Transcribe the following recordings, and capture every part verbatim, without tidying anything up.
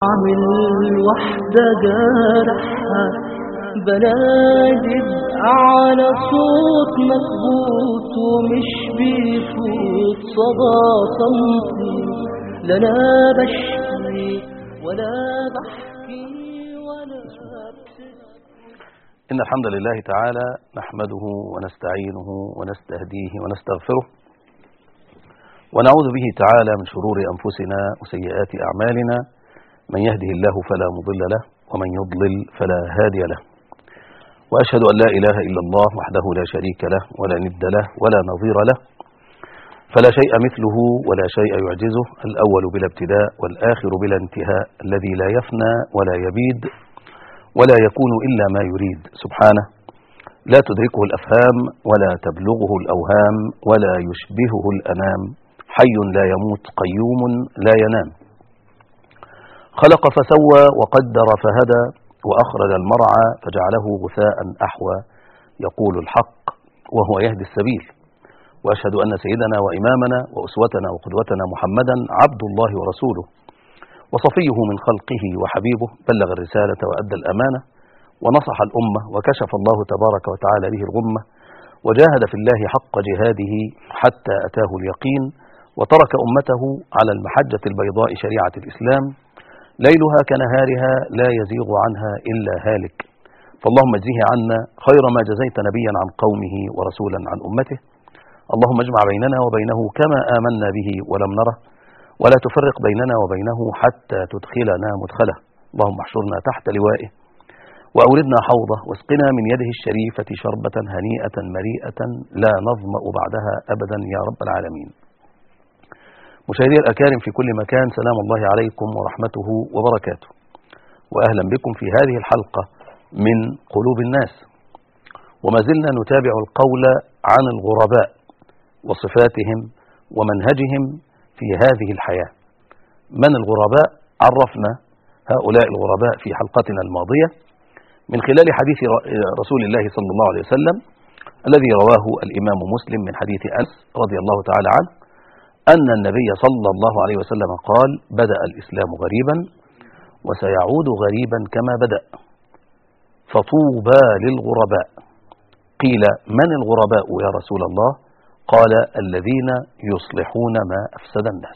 واعمل واحدة جارحها بنادي على صوت مكبوت ومش بيفوت صدى صمتي، لا انا بشكي ولا بحكي ولا بسكت. إن الحمد لله تعالى نحمده ونستعينه ونستهديه ونستغفره ونعوذ به تعالى من شرور أنفسنا وسيئات أعمالنا، من يهده الله فلا مضل له ومن يضلل فلا هادي له، وأشهد أن لا إله إلا الله وحده لا شريك له ولا ند له ولا نظير له، فلا شيء مثله ولا شيء يعجزه، الأول بلا ابتداء والآخر بلا انتهاء، الذي لا يفنى ولا يبيد ولا يكون إلا ما يريد، سبحانه لا تدركه الأفهام ولا تبلغه الأوهام ولا يشبهه الأنام، حي لا يموت قيوم لا ينام، خلق فسوى وقدر فهدى وأخرج المرعى فجعله غثاء أحوى، يقول الحق وهو يهدي السبيل. وأشهد أن سيدنا وإمامنا وأسوتنا وقدوتنا محمدا عبد الله ورسوله وصفيه من خلقه وحبيبه، بلغ الرسالة وأدى الأمانة ونصح الأمة وكشف الله تبارك وتعالى به الغمة، وجاهد في الله حق جهاده حتى أتاه اليقين، وترك أمته على المحجة البيضاء شريعة الإسلام ليلها كنهارها لا يزيغ عنها إلا هالك، فاللهم اجزه عنا خير ما جزيت نبيا عن قومه ورسولا عن أمته. اللهم اجمع بيننا وبينه كما آمنا به ولم نره، ولا تفرق بيننا وبينه حتى تدخلنا مدخله. اللهم احشرنا تحت لوائه وأوردنا حوضه واسقنا من يده الشريفة شربة هنيئة مريئة لا نظمأ بعدها أبدا يا رب العالمين. مشاهدي الأكارم في كل مكان، سلام الله عليكم ورحمته وبركاته، وأهلا بكم في هذه الحلقة من قلوب الناس، وما زلنا نتابع القول عن الغرباء وصفاتهم ومنهجهم في هذه الحياة. من الغرباء؟ عرفنا هؤلاء الغرباء في حلقتنا الماضية من خلال حديث رسول الله صلى الله عليه وسلم الذي رواه الإمام مسلم من حديث أنس رضي الله تعالى عنه أن النبي صلى الله عليه وسلم قال: بدأ الإسلام غريبا وسيعود غريبا كما بدأ، فطوبى للغرباء. قيل: من الغرباء يا رسول الله؟ قال: الذين يصلحون ما أفسد الناس.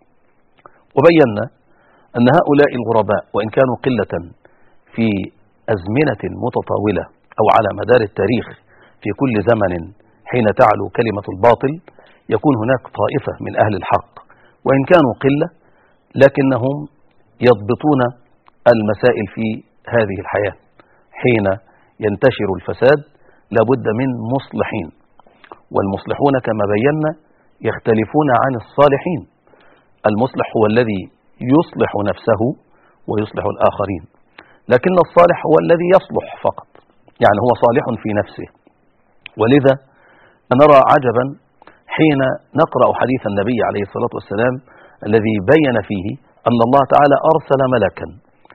وبينا أن هؤلاء الغرباء وإن كانوا قلة في أزمنة متطاولة أو على مدار التاريخ، في كل زمن حين تعلو كلمة الباطل يكون هناك طائفة من أهل الحق، وإن كانوا قلة لكنهم يضبطون المسائل في هذه الحياة. حين ينتشر الفساد لابد من مصلحين، والمصلحون كما بينا يختلفون عن الصالحين. المصلح هو الذي يصلح نفسه ويصلح الآخرين، لكن الصالح هو الذي يصلح فقط، يعني هو صالح في نفسه. ولذا نرى عجبا حين نقرأ حديث النبي عليه الصلاة والسلام الذي بين فيه أن الله تعالى أرسل ملكا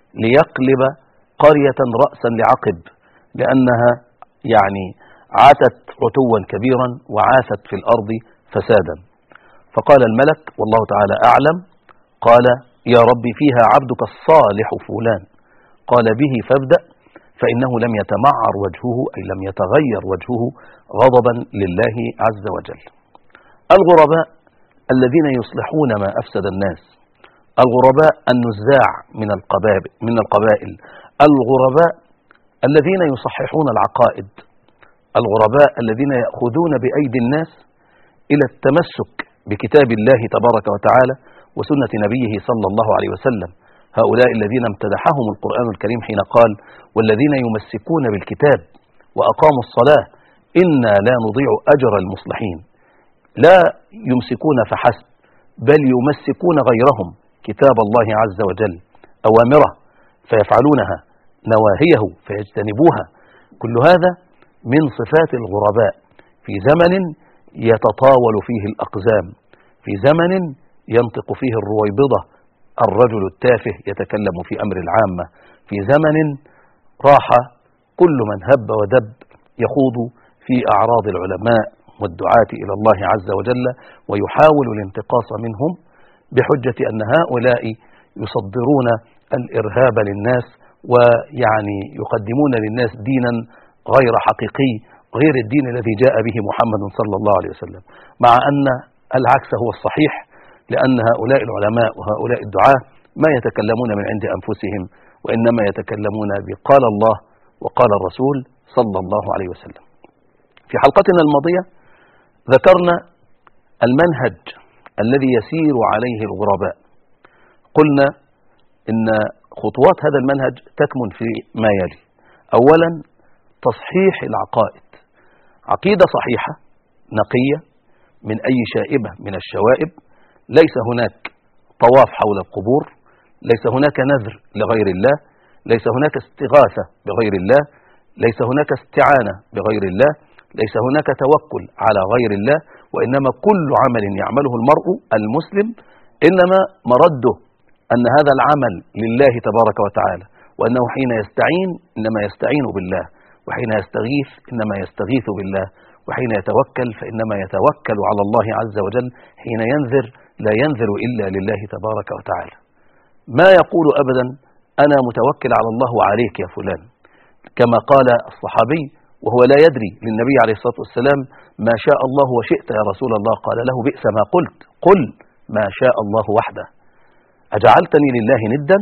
ليقلب قرية رأسا لعقب، لأنها يعني عاتت عتوا كبيرا وعاثت في الأرض فسادا. فقال الملك والله تعالى أعلم، قال: يا ربي فيها عبدك الصالح فلان. قال: به فابدأ، فإنه لم يتمعر وجهه أي لم يتغير وجهه غضبا لله عز وجل. الغرباء الذين يصلحون ما أفسد الناس، الغرباء النزاع من القبائل من القبائل، الغرباء الذين يصححون العقائد، الغرباء الذين يأخذون بأيدي الناس إلى التمسك بكتاب الله تبارك وتعالى وسنة نبيه صلى الله عليه وسلم. هؤلاء الذين امتدحهم القرآن الكريم حين قال: والذين يمسكون بالكتاب وأقاموا الصلاة إنا لا نضيع أجر المصلحين. لا يمسكون فحسب، بل يمسكون غيرهم كتاب الله عز وجل، أوامره فيفعلونها، نواهيه فيجتنبوها. كل هذا من صفات الغرباء في زمن يتطاول فيه الأقزام، في زمن ينطق فيه الرويبضة الرجل التافه يتكلم في أمر العامة، في زمن راح كل من هب ودب يخوض في أعراض العلماء والدعاة إلى الله عز وجل ويحاول الانتقاص منهم بحجة أن هؤلاء يصدرون الإرهاب للناس، ويعني يقدمون للناس دينا غير حقيقي، غير الدين الذي جاء به محمد صلى الله عليه وسلم، مع أن العكس هو الصحيح، لأن هؤلاء العلماء وهؤلاء الدعاة ما يتكلمون من عند أنفسهم، وإنما يتكلمون بقال الله وقال الرسول صلى الله عليه وسلم. في حلقتنا الماضية ذكرنا المنهج الذي يسير عليه الغرباء. قلنا إن خطوات هذا المنهج تكمن في ما يلي: أولا تصحيح العقائد، عقيدة صحيحة نقية من أي شائبة من الشوائب، ليس هناك طواف حول القبور، ليس هناك نذر لغير الله، ليس هناك استغاثة بغير الله، ليس هناك استعانة بغير الله، ليس هناك توكل على غير الله، وإنما كل عمل يعمله المرء المسلم إنما مرده أن هذا العمل لله تبارك وتعالى، وأنه حين يستعين إنما يستعين بالله، وحين يستغيث إنما يستغيث بالله، وحين يتوكل فإنما يتوكل على الله عز وجل، حين ينذر لا ينذر إلا لله تبارك وتعالى. ما يقول أبدا أنا متوكل على الله وعليك يا فلان، كما قال الصحابي وهو لا يدري للنبي عليه الصلاة والسلام: ما شاء الله وشئت يا رسول الله. قال له: بئس ما قلت، قل ما شاء الله وحده. أجعلتني لله ندا؟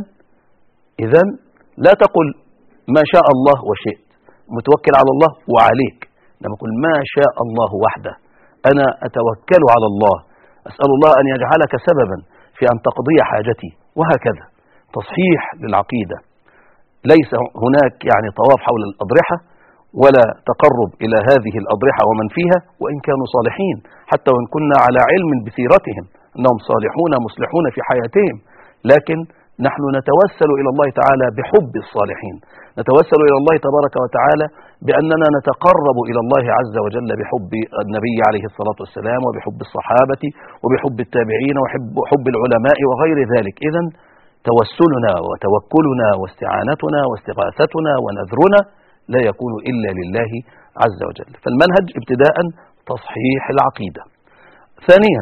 إذن لا تقل ما شاء الله وشئت، متوكل على الله وعليك، لما قل ما شاء الله وحده، أنا أتوكل على الله، أسأل الله أن يجعلك سببا في أن تقضي حاجتي، وهكذا. تصحيح للعقيدة، ليس هناك يعني طواف حول الأضرحة ولا تقرب إلى هذه الأضرحة ومن فيها، وإن كانوا صالحين، حتى وإن كنا على علم بسيرتهم أنهم صالحون مصلحون في حياتهم، لكن نحن نتوسل إلى الله تعالى بحب الصالحين، نتوسل إلى الله تبارك وتعالى بأننا نتقرب إلى الله عز وجل بحب النبي عليه الصلاة والسلام، وبحب الصحابة، وبحب التابعين، وحب العلماء وغير ذلك. إذن توسلنا وتوكلنا واستعانتنا واستغاثتنا ونذرنا لا يكون إلا لله عز وجل. فالمنهج ابتداء تصحيح العقيدة. ثانيا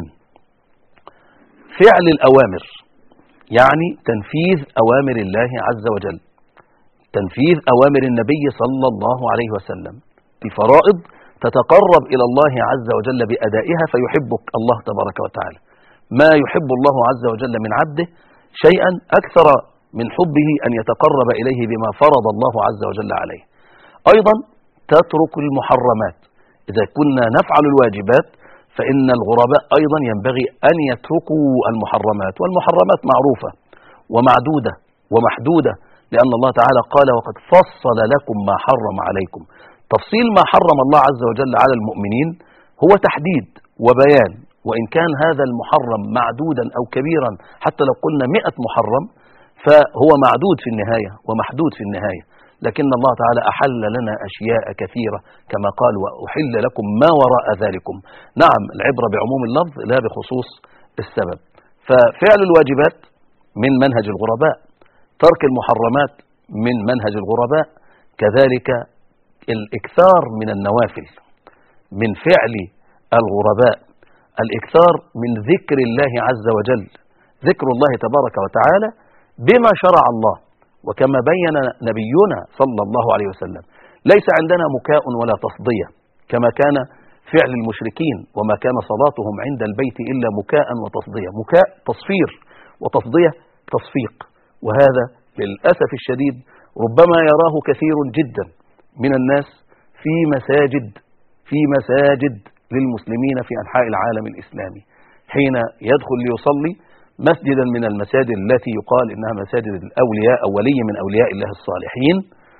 فعل الأوامر، يعني تنفيذ أوامر الله عز وجل، تنفيذ أوامر النبي صلى الله عليه وسلم. الفرائض تتقرب إلى الله عز وجل بأدائها فيحبك الله تبارك وتعالى. ما يحب الله عز وجل من عبده شيئا أكثر من حبه أن يتقرب إليه بما فرض الله عز وجل عليه. أيضا تترك المحرمات، إذا كنا نفعل الواجبات فإن الغرباء أيضا ينبغي أن يتركوا المحرمات، والمحرمات معروفة ومعدودة ومحدودة، لأن الله تعالى قال: وقد فصل لكم ما حرم عليكم. تفصيل ما حرم الله عز وجل على المؤمنين هو تحديد وبيان، وإن كان هذا المحرم معدودا أو كبيرا، حتى لو قلنا مئة محرم فهو معدود في النهاية ومحدود في النهاية، لكن الله تعالى أحل لنا أشياء كثيرة كما قال: وأحل لكم ما وراء ذلكم. نعم، العبرة بعموم اللفظ لا بخصوص السبب. ففعل الواجبات من منهج الغرباء، ترك المحرمات من منهج الغرباء، كذلك الإكثار من النوافل من فعل الغرباء، الإكثار من ذكر الله عز وجل، ذكر الله تبارك وتعالى بما شرع الله، وكما بين نبينا صلى الله عليه وسلم: ليس عندنا مكاء ولا تصدية كما كان فعل المشركين، وما كان صلاتهم عند البيت إلا مكاء وتصدية. مكاء تصفير، وتصدية تصفيق، وهذا للأسف الشديد ربما يراه كثير جدا من الناس في مساجد في مساجد للمسلمين في أنحاء العالم الإسلامي، حين يدخل ليصلي مسجدا من المساجد التي يقال إنها مساجد الأولياء أو ولي من أولياء الله الصالحين،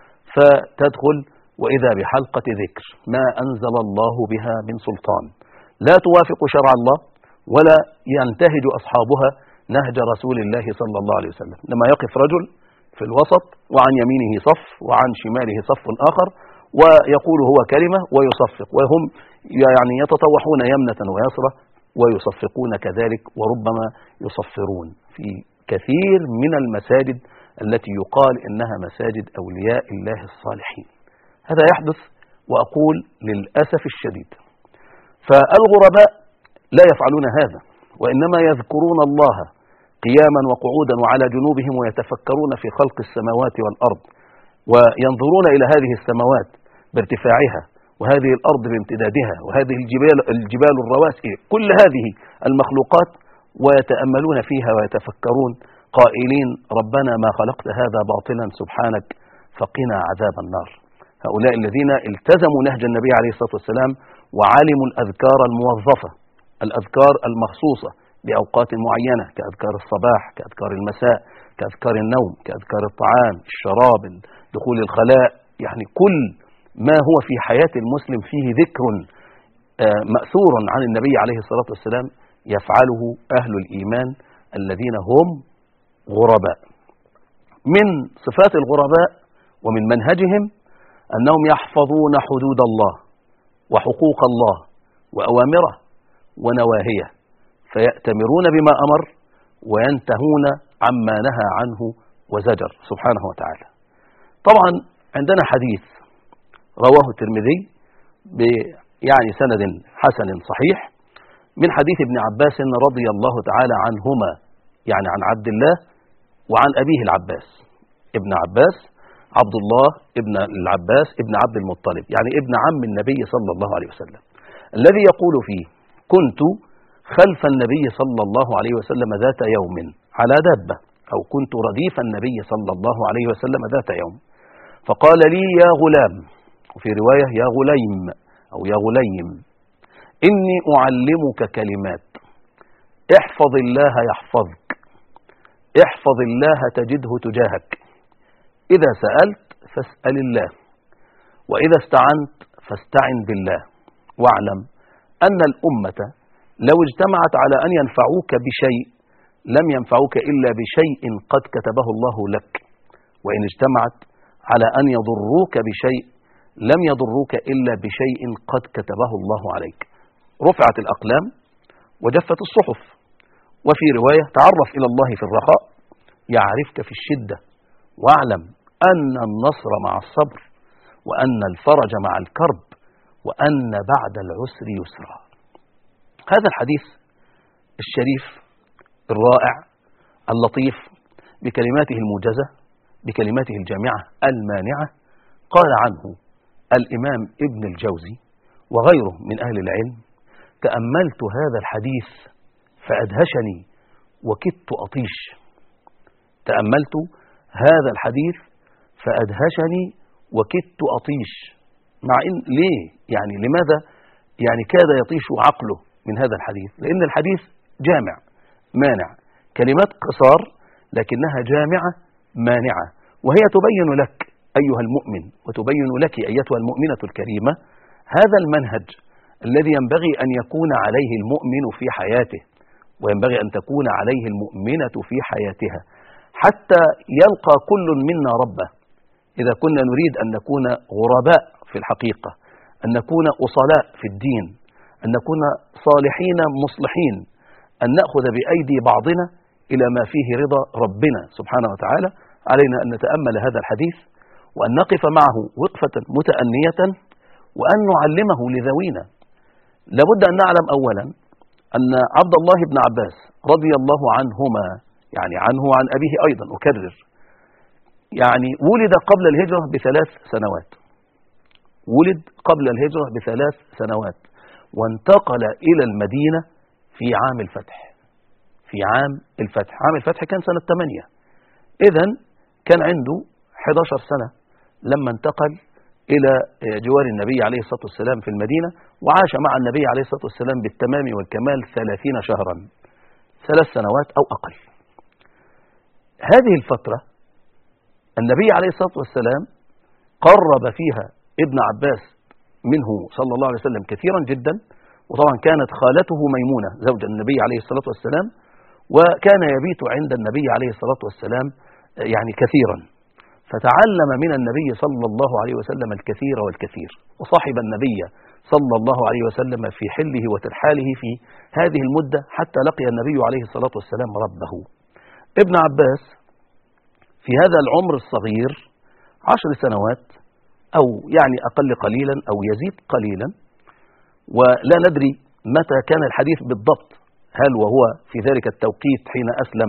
فتدخل وإذا بحلقة ذكر ما أنزل الله بها من سلطان، لا توافق شرع الله ولا ينتهج أصحابها نهج رسول الله صلى الله عليه وسلم. لما يقف رجل في الوسط وعن يمينه صف وعن شماله صف آخر ويقول هو كلمة ويصفق، وهم يعني يتطوحون يمنة ويسرة ويصفقون كذلك، وربما يصفرون في كثير من المساجد التي يقال إنها مساجد أولياء الله الصالحين. هذا يحدث، وأقول للأسف الشديد. فالغرباء لا يفعلون هذا، وإنما يذكرون الله قياما وقعودا وعلى جنوبهم ويتفكرون في خلق السماوات والأرض، وينظرون إلى هذه السماوات بارتفاعها وهذه الأرض بامتدادها وهذه الجبال, الجبال الرواسي، كل هذه المخلوقات، ويتأملون فيها ويتفكرون قائلين ربنا ما خلقت هذا باطلا سبحانك فقنا عذاب النار. هؤلاء الذين التزموا نهج النبي عليه الصلاة والسلام وعلموا الأذكار الموظفة، الأذكار المخصوصة بأوقات معينة، كأذكار الصباح، كأذكار المساء، كأذكار النوم، كأذكار الطعام، الشراب، دخول الخلاء، يعني كل ما هو في حياة المسلم فيه ذكر مأثور عن النبي عليه الصلاة والسلام يفعله أهل الإيمان الذين هم غرباء. من صفات الغرباء ومن منهجهم أنهم يحفظون حدود الله وحقوق الله وأوامره ونواهيه، فيأتمرون بما أمر وينتهون عما نهى عنه وزجر سبحانه وتعالى. طبعا عندنا حديث رواه الترمذي يعني سند حسن صحيح من حديث ابن عباس رضي الله تعالى عنهما، يعني عن عبد الله وعن أبيه العباس. ابن عباس عبد الله ابن العباس ابن عبد المطلب، يعني ابن عم النبي صلى الله عليه وسلم، الذي يقول فيه كنت خلف النبي صلى الله عليه وسلم ذات يوم على دابة، أو كنت رديف النبي صلى الله عليه وسلم ذات يوم، فقال لي يا غلام، وفي رواية يا غليم أو يا غليم، إني أعلمك كلمات احفظ الله يحفظك، احفظ الله تجده تجاهك، إذا سألت فاسأل الله، وإذا استعنت فاستعن بالله، واعلم أن الأمة لو اجتمعت على أن ينفعوك بشيء لم ينفعوك إلا بشيء قد كتبه الله لك، وإن اجتمعت على أن يضروك بشيء لم يضروك إلا بشيء قد كتبه الله عليك. رفعت الأقلام وجفت الصحف. وفي رواية تعرف إلى الله في الرخاء يعرفك في الشدة، واعلم أن النصر مع الصبر، وأن الفرج مع الكرب، وأن بعد العسر يسرا. هذا الحديث الشريف الرائع اللطيف بكلماته الموجزة بكلماته الجامعة المانعة قال عنه الإمام ابن الجوزي وغيره من أهل العلم: تأملت هذا الحديث فأدهشني وكدت أطيش. تأملت هذا الحديث فأدهشني وكدت أطيش. مع إن ليه؟ يعني لماذا يعني كاد يطيش عقله من هذا الحديث؟ لأن الحديث جامع مانع، كلمات قصار لكنها جامعة مانعة، وهي تبين لك أيها المؤمن وتبين لك أيتها المؤمنة الكريمة هذا المنهج الذي ينبغي أن يكون عليه المؤمن في حياته، وينبغي أن تكون عليه المؤمنة في حياتها، حتى يلقى كل منا ربه. إذا كنا نريد أن نكون غرباء في الحقيقة، أن نكون أصلاء في الدين، أن نكون صالحين مصلحين، أن نأخذ بأيدي بعضنا إلى ما فيه رضا ربنا سبحانه وتعالى، علينا أن نتأمل هذا الحديث وأن نقف معه وقفة متأنية وأن نعلمه لذوينا. لابد أن نعلم أولا أن عبد الله بن عباس رضي الله عنهما، يعني عنه وعن أبيه أيضا أكرر، يعني ولد قبل الهجرة بثلاث سنوات، ولد قبل الهجرة بثلاث سنوات وانتقل إلى المدينة في عام الفتح. في عام الفتح، عام الفتح كان سنة ثمانية، إذن كان عنده أحد عشر سنة لما انتقل إلى جوار النبي عليه الصلاة والسلام في المدينة، وعاش مع النبي عليه الصلاة والسلام بالتمام والكمال ثلاثين شهرا، ثلاث سنوات أو أقل. هذه الفترة النبي عليه الصلاة والسلام قرب فيها ابن عباس منه صلى الله عليه وسلم كثيرا جدا، وطبعا كانت خالته ميمونة زوج النبي عليه الصلاة والسلام، وكان يبيت عند النبي عليه الصلاة والسلام يعني كثيرا، فتعلم من النبي صلى الله عليه وسلم الكثير والكثير، وصاحب النبي صلى الله عليه وسلم في حله وترحاله في هذه المدة حتى لقي النبي عليه الصلاة والسلام ربه. ابن عباس في هذا العمر الصغير عشر سنوات أو يعني أقل قليلا أو يزيد قليلا، ولا ندري متى كان الحديث بالضبط، هل وهو في ذلك التوقيت حين أسلم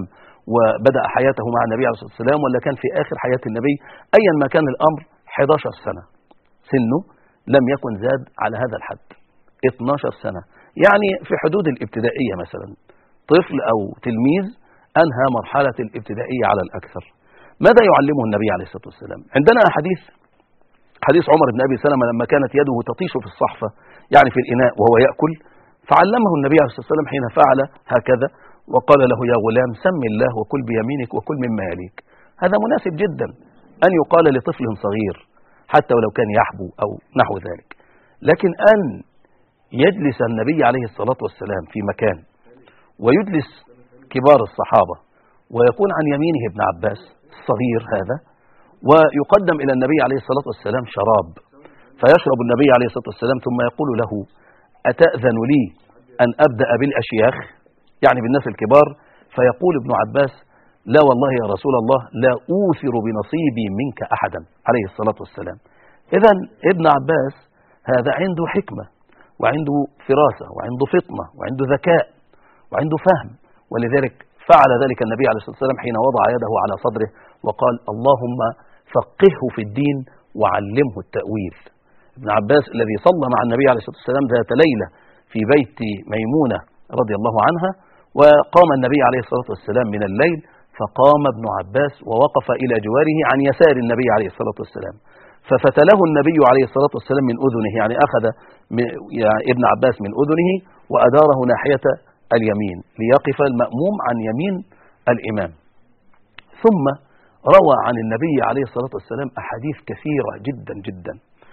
وبدأ حياته مع النبي عليه الصلاة والسلام، ولا كان في آخر حياة النبي، أيا ما كان الأمر إحدى عشرة سنة سنه لم يكن زاد على هذا الحد، اثنتا عشرة سنة، يعني في حدود الابتدائية مثلا، طفل أو تلميذ أنهى مرحلة الابتدائية على الأكثر. ماذا يعلمه النبي عليه الصلاة والسلام؟ عندنا حديث حديث عمر بن أبي سلمة لما كانت يده تطيش في الصحفة، يعني في الإناء وهو يأكل، فعلمه النبي عليه الصلاة والسلام حين فعل هكذا وقال له يا غلام سم الله وكل بيمينك وكل مما يليك. هذا مناسب جدا أن يقال لطفل صغير حتى ولو كان يحبو أو نحو ذلك. لكن أن يجلس النبي عليه الصلاة والسلام في مكان ويجلس كبار الصحابة ويكون عن يمينه ابن عباس الصغير هذا، ويقدم إلى النبي عليه الصلاة والسلام شراب فيشرب النبي عليه الصلاة والسلام ثم يقول له أتأذن لي أن أبدأ بالأشياخ، يعني بالناس الكبار، فيقول ابن عباس لا والله يا رسول الله لا أوثر بنصيبي منك أحدا عليه الصلاة والسلام. إذن ابن عباس هذا عنده حكمة وعنده فراسة وعنده فطنة وعنده ذكاء وعنده فهم، ولذلك فعل ذلك النبي عليه الصلاة والسلام حين وضع يده على صدره وقال اللهم فقهه في الدين وعلمه التأويل. ابن عباس الذي صلى مع النبي عليه الصلاة والسلام ذات ليلة في بيت ميمونة رضي الله عنها، وقام النبي عليه الصلاة والسلام من الليل فقام ابن عباس ووقف إلى جواره عن يسار النبي عليه الصلاة والسلام، ففتله النبي عليه الصلاة والسلام من أذنه، يعني أخذ يعني ابن عباس من أذنه وأداره ناحية اليمين ليقف المأموم عن يمين الإمام. ثم روى عن النبي عليه الصلاة والسلام أحاديث كثيرة جدا جدا،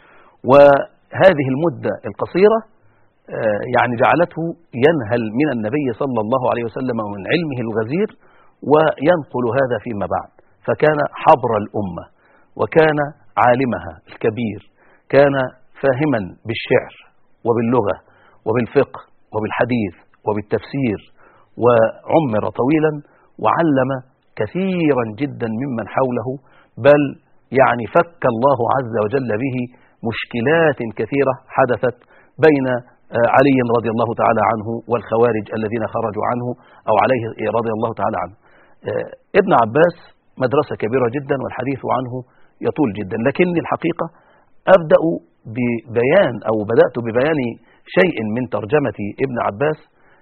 وهذه المدة القصيرة يعني جعلته ينهل من النبي صلى الله عليه وسلم ومن علمه الغزير وينقل هذا فيما بعد، فكان حبر الأمة وكان عالمها الكبير، كان فاهما بالشعر وباللغة وبالفقه وبالحديث وبالتفسير، وعمر طويلا وعلم كثيرا جدا ممن حوله، بل يعني فك الله عز وجل به مشكلات كثيرة حدثت بين علي رضي الله تعالى عنه والخوارج الذين خرجوا عنه أو عليه رضي الله تعالى عنه. ابن عباس مدرسة كبيرة جدا والحديث عنه يطول جدا، لكن الحقيقة أبدأ ببيان أو بدأت ببيان شيء من ترجمة ابن عباس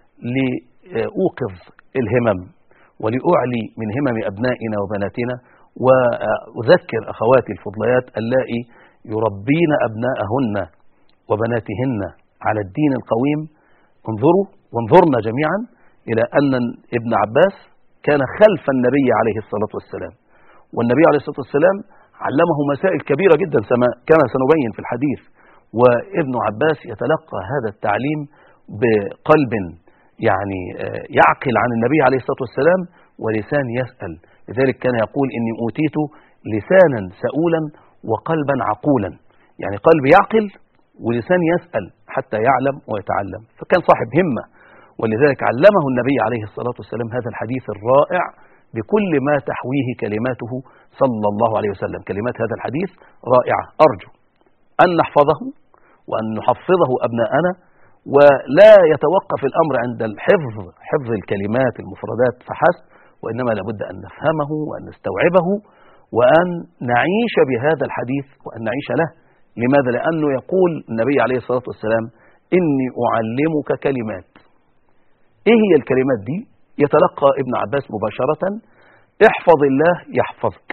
لأوقظ الهمم ولأعلي من همم أبنائنا وبناتنا، وأذكر أخواتي الفضليات اللائي يربين أبناءهن وبناتهن على الدين القويم. انظروا وانظرنا جميعا إلى أن ابن عباس كان خلف النبي عليه الصلاة والسلام، والنبي عليه الصلاة والسلام علمه مسائل كبيرة جدا كما سنبين في الحديث، وابن عباس يتلقى هذا التعليم بقلب يعني يعقل عن النبي عليه الصلاة والسلام ولسان يسأل. لذلك كان يقول إني أوتيت لسانا سؤولا وقلبا عقولا، يعني قلب يعقل ولسان يسأل حتى يعلم ويتعلم، فكان صاحب همة، ولذلك علمه النبي عليه الصلاة والسلام هذا الحديث الرائع بكل ما تحويه كلماته صلى الله عليه وسلم. كلمات هذا الحديث رائعة، أرجو أن نحفظه وأن نحفظه أبناءنا، ولا يتوقف الأمر عند الحفظ حفظ الكلمات المفردات فحسب، وإنما لابد أن نفهمه وأن نستوعبه وأن نعيش بهذا الحديث وأن نعيش له. لماذا؟ لأنه يقول النبي عليه الصلاة والسلام إني أعلمك كلمات. إيه هي الكلمات دي؟ يتلقى ابن عباس مباشرة: احفظ الله يحفظك،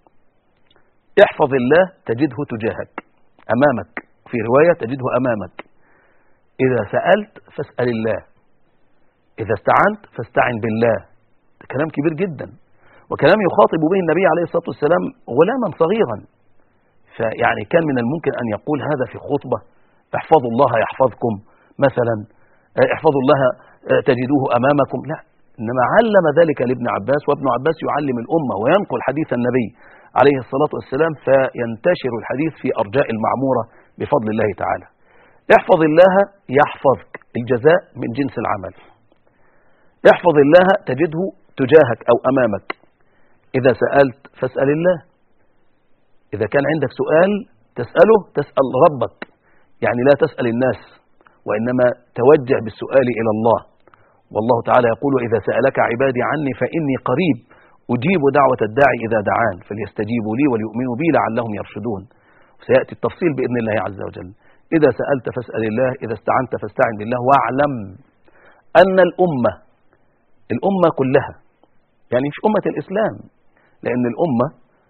احفظ الله تجده تجاهك أمامك، في رواية تجده أمامك، إذا سألت فاسأل الله، إذا استعنت فاستعن بالله. ده كلام كبير جدا، وكلام يخاطب به النبي عليه الصلاة والسلام غلاما صغيرا، فيعني كان من الممكن أن يقول هذا في خطبة: احفظوا الله يحفظكم مثلا، احفظوا الله تجدوه أمامكم. لا، إنما علم ذلك لابن عباس، وابن عباس يعلم الأمة وينقل حديث النبي عليه الصلاة والسلام، فينتشر الحديث في أرجاء المعمورة بفضل الله تعالى. احفظ الله يحفظك، الجزاء من جنس العمل. احفظ الله تجده تجاهك أو أمامك، إذا سألت فاسأل الله، إذا كان عندك سؤال تسأله تسأل ربك، يعني لا تسأل الناس وإنما توجه بالسؤال إلى الله. والله تعالى يقول: إذا سألك عبادي عني فإني قريب أجيب دعوة الداعي إذا دعان فليستجيبوا لي وليؤمنوا بي لعلهم يرشدون. سيأتي التفصيل بإذن الله عز وجل. إذا سألت فاسأل الله، إذا استعنت فاستعن بالله، واعلم أن الأمة الأمة كلها، يعني مش أمة الإسلام، لأن الأمة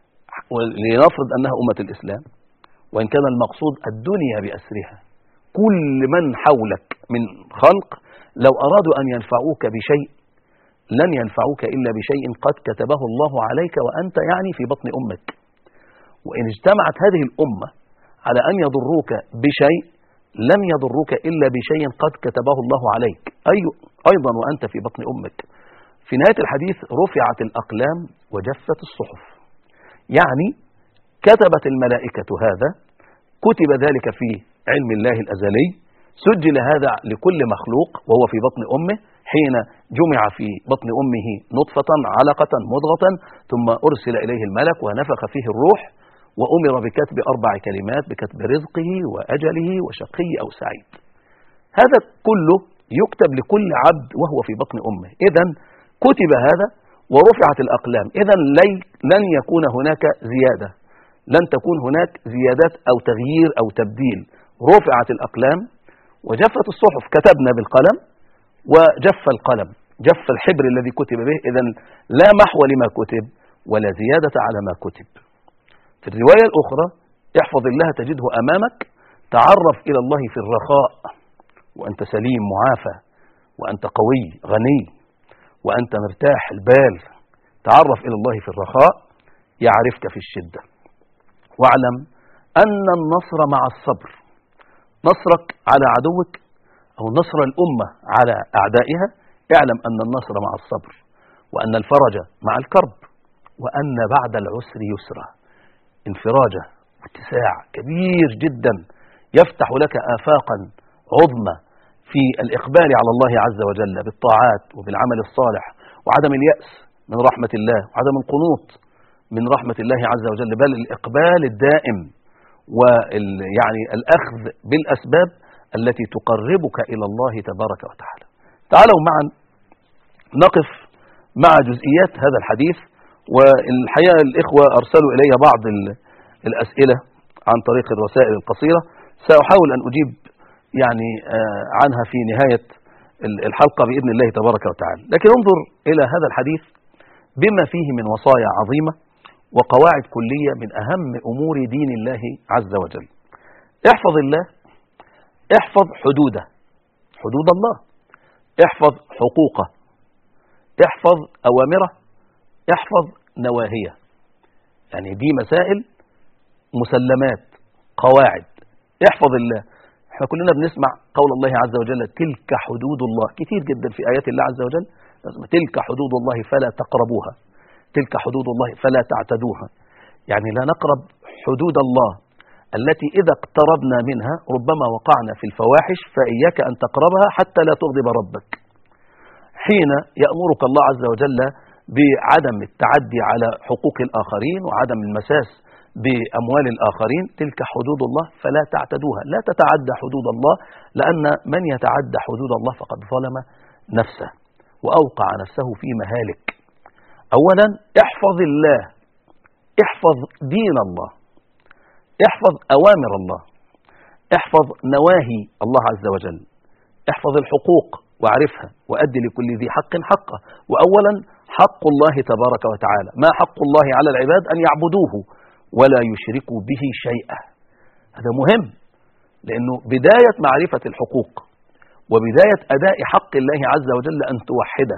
لنفرض أنها أمة الإسلام وإن كان المقصود الدنيا بأسرها، كل من حولك من خلق لو أرادوا أن ينفعوك بشيء لن ينفعوك إلا بشيء قد كتبه الله عليك وأنت يعني في بطن أمك. وإن اجتمعت هذه الأمة على أن يضروك بشيء لن يضروك إلا بشيء قد كتبه الله عليك أي أيضا وأنت في بطن أمك. في نهاية الحديث رفعت الأقلام وجفت الصحف، يعني كتبت الملائكة هذا، كتب ذلك في علم الله الأزلي، سجل هذا لكل مخلوق وهو في بطن أمه حين جمع في بطن أمه نطفة علقة مضغة ثم أرسل إليه الملك ونفخ فيه الروح وأمر بكتب أربع كلمات بكتب رزقه وأجله وشقي أو سعيد. هذا كله يكتب لكل عبد وهو في بطن أمه. إذن كتب هذا ورفعت الأقلام، إذن لن يكون هناك زيادة، لن تكون هناك زيادات أو تغيير أو تبديل. رفعت الأقلام وجفت الصحف، كتبنا بالقلم وجف القلم، جف الحبر الذي كتب به، إذن لا محو لما كتب ولا زيادة على ما كتب. في الرواية الأخرى احفظ الله تجده أمامك، تعرف إلى الله في الرخاء وأنت سليم معافى وأنت قوي غني وأنت مرتاح البال، تعرف إلى الله في الرخاء يعرفك في الشدة. واعلم أن النصر مع الصبر، نصرك على عدوك أو نصر الأمة على أعدائها، اعلم أن النصر مع الصبر وأن الفرج مع الكرب وأن بعد العسر يسرا. انفراجة واتساع كبير جدا يفتح لك آفاقا عظمى في الإقبال على الله عز وجل بالطاعات وبالعمل الصالح وعدم اليأس من رحمة الله وعدم القنوط من رحمة الله عز وجل، بل الإقبال الدائم ويعني الأخذ بالأسباب التي تقربك إلى الله تبارك وتعالى. تعالوا معا نقف مع جزئيات هذا الحديث. والحقيقة الإخوة أرسلوا إلي بعض الأسئلة عن طريق الرسائل القصيرة، سأحاول أن أجيب يعني عنها في نهاية الحلقة بإذن الله تبارك وتعالى. لكن انظر إلى هذا الحديث بما فيه من وصايا عظيمة وقواعد كلية من أهم أمور دين الله عز وجل. احفظ الله، احفظ حدوده، حدود الله، احفظ حقوقه، احفظ أوامره، احفظ نواهيه. يعني دي مسائل مسلمات قواعد. احفظ الله، احنا كلنا بنسمع قول الله عز وجل تلك حدود الله كتير جدا في آيات الله عز وجل، تلك حدود الله فلا تقربوها، تلك حدود الله فلا تعتدوها. يعني لا نقرب حدود الله التي إذا اقتربنا منها ربما وقعنا في الفواحش، فإياك أن تقربها حتى لا تغضب ربك. حين يأمرك الله عز وجل بعدم التعدي على حقوق الآخرين وعدم المساس بأموال الآخرين، تلك حدود الله فلا تعتدوها، لا تتعدى حدود الله، لأن من يتعدى حدود الله فقد ظلم نفسه وأوقع نفسه في مهالك. أولا احفظ الله، احفظ دين الله، احفظ أوامر الله، احفظ نواهي الله عز وجل، احفظ الحقوق واعرفها وأدي لكل ذي حق حقه. وأولا حق الله تبارك وتعالى، ما حق الله على العباد أن يعبدوه ولا يشركوا به شيئا. هذا مهم، لأنه بداية معرفة الحقوق وبداية أداء حق الله عز وجل أن توحده،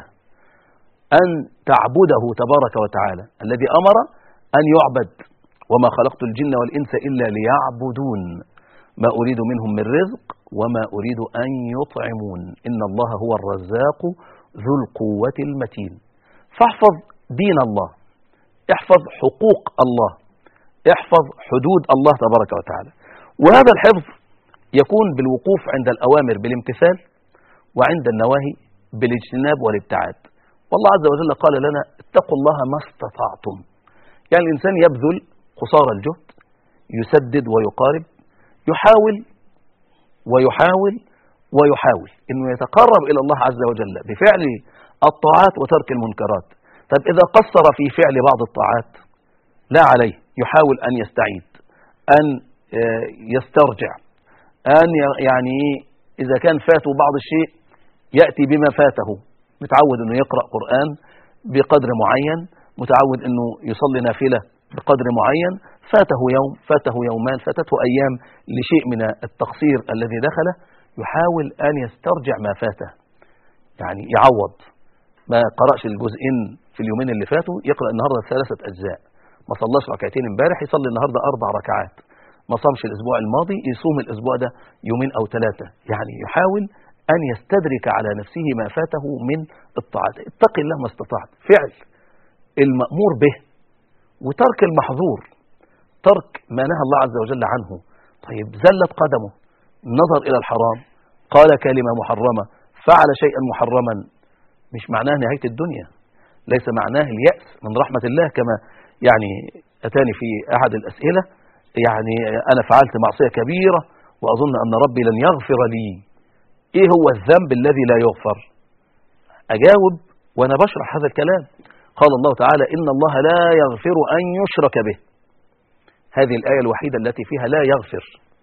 أن تعبده تبارك وتعالى الذي أمر أن يعبد، وما خلقت الجن والإنس إلا ليعبدون ما أريد منهم من رزق وما أريد أن يطعمون إن الله هو الرزاق ذو القوة المتين. فاحفظ دين الله، احفظ حقوق الله، احفظ حدود الله تبارك وتعالى. وهذا الحفظ يكون بالوقوف عند الأوامر بالامتثال وعند النواهي بالاجتناب والابتعاد. والله عز وجل قال لنا اتقوا الله ما استطعتم، يعني الإنسان يبذل قصارى الجهد، يسدد ويقارب، يحاول ويحاول ويحاول إنه يتقرب إلى الله عز وجل بفعل الطاعات وترك المنكرات، طب إذا قصر في فعل بعض الطاعات لا عليه، يحاول أن يستعيد، أن يسترجع، أن يعني إذا كان فاته بعض الشيء يأتي بما فاته. متعود أنه يقرأ قرآن بقدر معين، متعود أنه يصلي نافلة بقدر معين، فاته يوم، فاته يومان، فاتته أيام لشيء من التقصير الذي دخله، يحاول أن يسترجع ما فاته، يعني يعوض. ما قرأش الجزئين في اليومين اللي فاتوا يقرأ النهاردة ثلاثة أجزاء، ما صلاش ركعتين امبارح يصلي النهاردة أربع ركعات، ما صامش الأسبوع الماضي يصوم الأسبوع ده يومين أو ثلاثة. يعني يحاول أن يستدرك على نفسه ما فاته من الطاعات. اتق الله ما استطعت، فعل المأمور به وترك المحظور، ترك ما نهى الله عز وجل عنه. طيب زلت قدمه، نظر إلى الحرام، قال كلمة محرمة، فعل شيئا محرما، مش معناه نهاية الدنيا، ليس معناه اليأس من رحمة الله. كما يعني أتاني في أحد الأسئلة، يعني أنا فعلت معصية كبيرة وأظن أن ربي لن يغفر لي، إيه هو الذنب الذي لا يغفر؟ أجاوب وأنا بشرح هذا الكلام. قال الله تعالى إن الله لا يغفر أن يشرك به، هذه الآية الوحيدة التي فيها لا يغفر.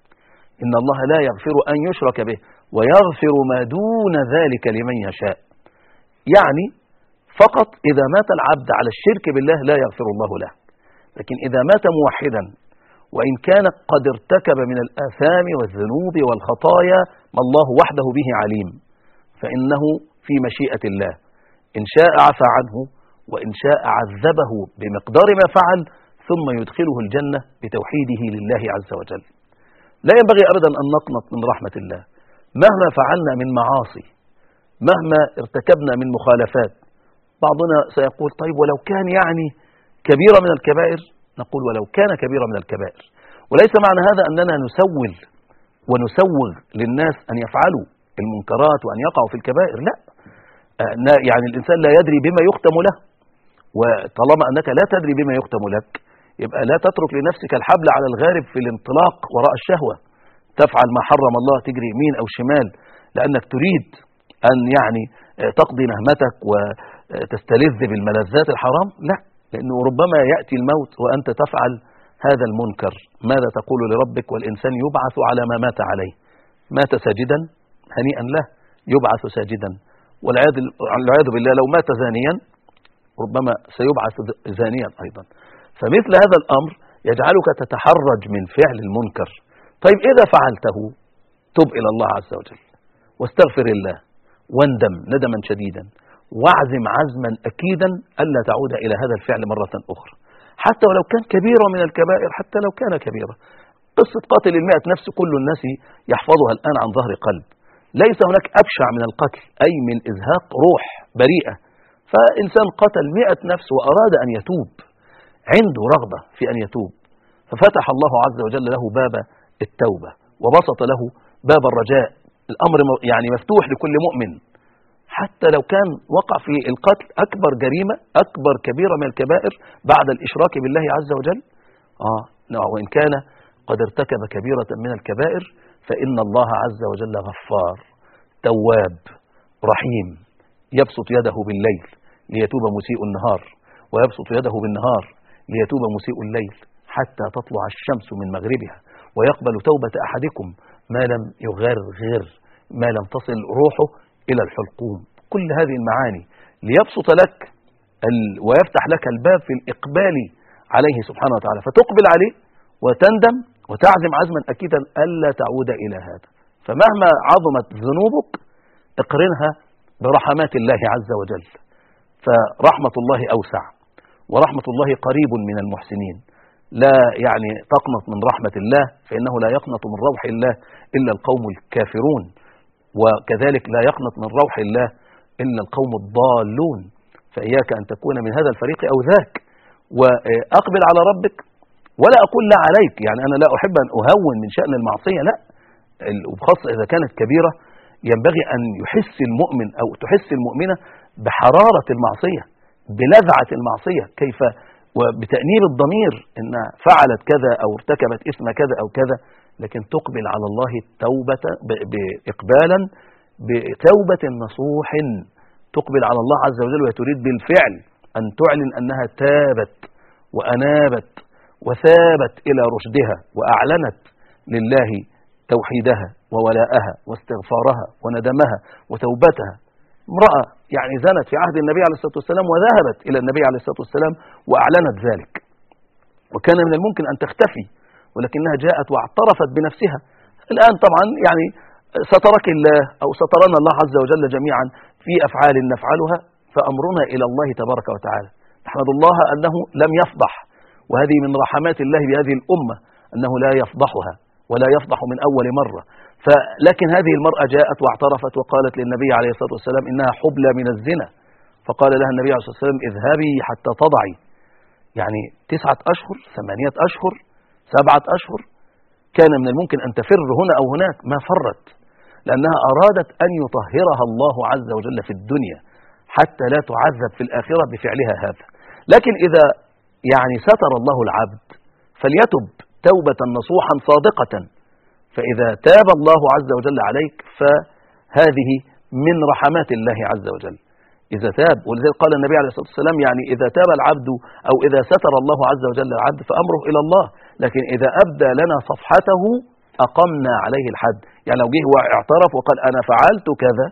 إن الله لا يغفر أن يشرك به ويغفر ما دون ذلك لمن يشاء. يعني فقط إذا مات العبد على الشرك بالله لا يغفر الله له، لكن إذا مات موحدا وإن كان قد ارتكب من الآثام والذنوب والخطايا ما الله وحده به عليم، فإنه في مشيئة الله، إن شاء عفى عنه وإن شاء عذبه بمقدار ما فعل، ثم يدخله الجنة بتوحيده لله عز وجل. لا ينبغي أبدا أن نقنط من رحمة الله، مهما فعلنا من معاصي، مهما ارتكبنا من مخالفات. بعضنا سيقول طيب ولو كان يعني كبيرة من الكبائر، نقول ولو كان كبيرة من الكبائر، وليس معنى هذا أننا نسول ونسوغ للناس أن يفعلوا المنكرات وأن يقعوا في الكبائر، لا. يعني الإنسان لا يدري بما يختم له، وطالما أنك لا تدري بما يختم لك يبقى لا تترك لنفسك الحبل على الغارب في الانطلاق وراء الشهوة، تفعل ما حرم الله، تجري يمين أو شمال لأنك تريد أن يعني تقضي نهمتك وتستلذ بالملذات الحرام، لا، لأنه ربما يأتي الموت وأنت تفعل هذا المنكر. ماذا تقول لربك والإنسان يبعث على ما مات عليه؟ مات ساجدا هنيئا له، يبعث ساجدا. والعياذ بالله لو مات زانيا ربما سيبعث زانيا أيضا. فمثل هذا الأمر يجعلك تتحرج من فعل المنكر. طيب إذا فعلته تب إلى الله عز وجل واستغفر الله واندم ندما شديدا، واعزم عزما أكيدا ألا تعود إلى هذا الفعل مرة أخرى، حتى ولو كان كبيرة من الكبائر، حتى لو كان كبيرة. قصة قاتل المئة نفس كل الناس يحفظها الآن عن ظهر قلب. ليس هناك أبشع من القتل، أي من إزهاق روح بريئة. فإنسان قتل مئة نفس وأراد أن يتوب، عنده رغبة في أن يتوب، ففتح الله عز وجل له باب التوبة وبسط له باب الرجاء. الأمر يعني مفتوح لكل مؤمن، حتى لو كان وقع في القتل أكبر جريمة، أكبر كبيرة من الكبائر بعد الإشراك بالله عز وجل. آه وإن كان قد ارتكب كبيرة من الكبائر فإن الله عز وجل غفار تواب رحيم، يبسط يده بالليل ليتوب مسيء النهار، ويبسط يده بالنهار ليتوب مسيء الليل، حتى تطلع الشمس من مغربها، ويقبل توبة أحدكم ما لم يغرغر، ما لم تصل روحه إلى الحلقوم. كل هذه المعاني ليبسط لك ال... ويفتح لك الباب في الإقبال عليه سبحانه وتعالى، فتقبل عليه وتندم وتعزم عزما أكيدا ألا تعود إلى هذا. فمهما عظمت ذنوبك اقرنها برحمات الله عز وجل، فرحمة الله أوسع ورحمة الله قريب من المحسنين. لا يعني تقنط من رحمة الله، فإنه لا يقنط من روح الله إلا القوم الكافرون، وكذلك لا يقنط من روح الله إلا القوم الضالون. فإياك أن تكون من هذا الفريق أو ذاك، وأقبل على ربك. ولا أقول لا عليك، يعني أنا لا أحب أن أهون من شأن المعصية، لا، وبخاصة إذا كانت كبيرة ينبغي أن يحس المؤمن أو تحس المؤمنة بحرارة المعصية، بلذعة المعصية، كيف وبتأنيب الضمير إن فعلت كذا أو ارتكبت إثم كذا أو كذا، لكن تقبل على الله التوبة بإقبالا بتوبة نصوح، تقبل على الله عز وجل وتريد بالفعل أن تعلن أنها تابت وأنابت وثابت إلى رشدها وأعلنت لله توحيدها وولاءها واستغفارها وندمها وتوبتها. امرأة يعني زنت في عهد النبي عليه الصلاة والسلام وذهبت إلى النبي عليه الصلاة والسلام وأعلنت ذلك، وكان من الممكن أن تختفي، ولكنها جاءت واعترفت بنفسها. الآن طبعا يعني سترك الله أو سترنا الله عز وجل جميعا في أفعال نفعلها، فأمرنا إلى الله تبارك وتعالى. نحمد الله أنه لم يفضح، وهذه من رحمات الله بهذه الأمة أنه لا يفضحها ولا يفضح من أول مرة. فلكن هذه المرأة جاءت واعترفت وقالت للنبي عليه الصلاة والسلام إنها حبلى من الزنا، فقال لها النبي عليه الصلاة والسلام اذهبي حتى تضعي، يعني تسعة أشهر ثمانية أشهر سبعة أشهر، كان من الممكن أن تفر هنا أو هناك، ما فرت، لأنها أرادت أن يطهرها الله عز وجل في الدنيا حتى لا تعذب في الآخرة بفعلها هذا. لكن إذا يعني ستر الله العبد فليتب توبة نصوحا صادقة، فإذا تاب الله عز وجل عليك فهذه من رحمات الله عز وجل إذا تاب. ولذلك قال النبي عليه الصلاة والسلام يعني إذا تاب العبد أو إذا ستر الله عز وجل العبد فأمره إلى الله، لكن إذا أبدى لنا صفحته أقمنا عليه الحد. يعني لو جه واعترف وقال أنا فعلت كذا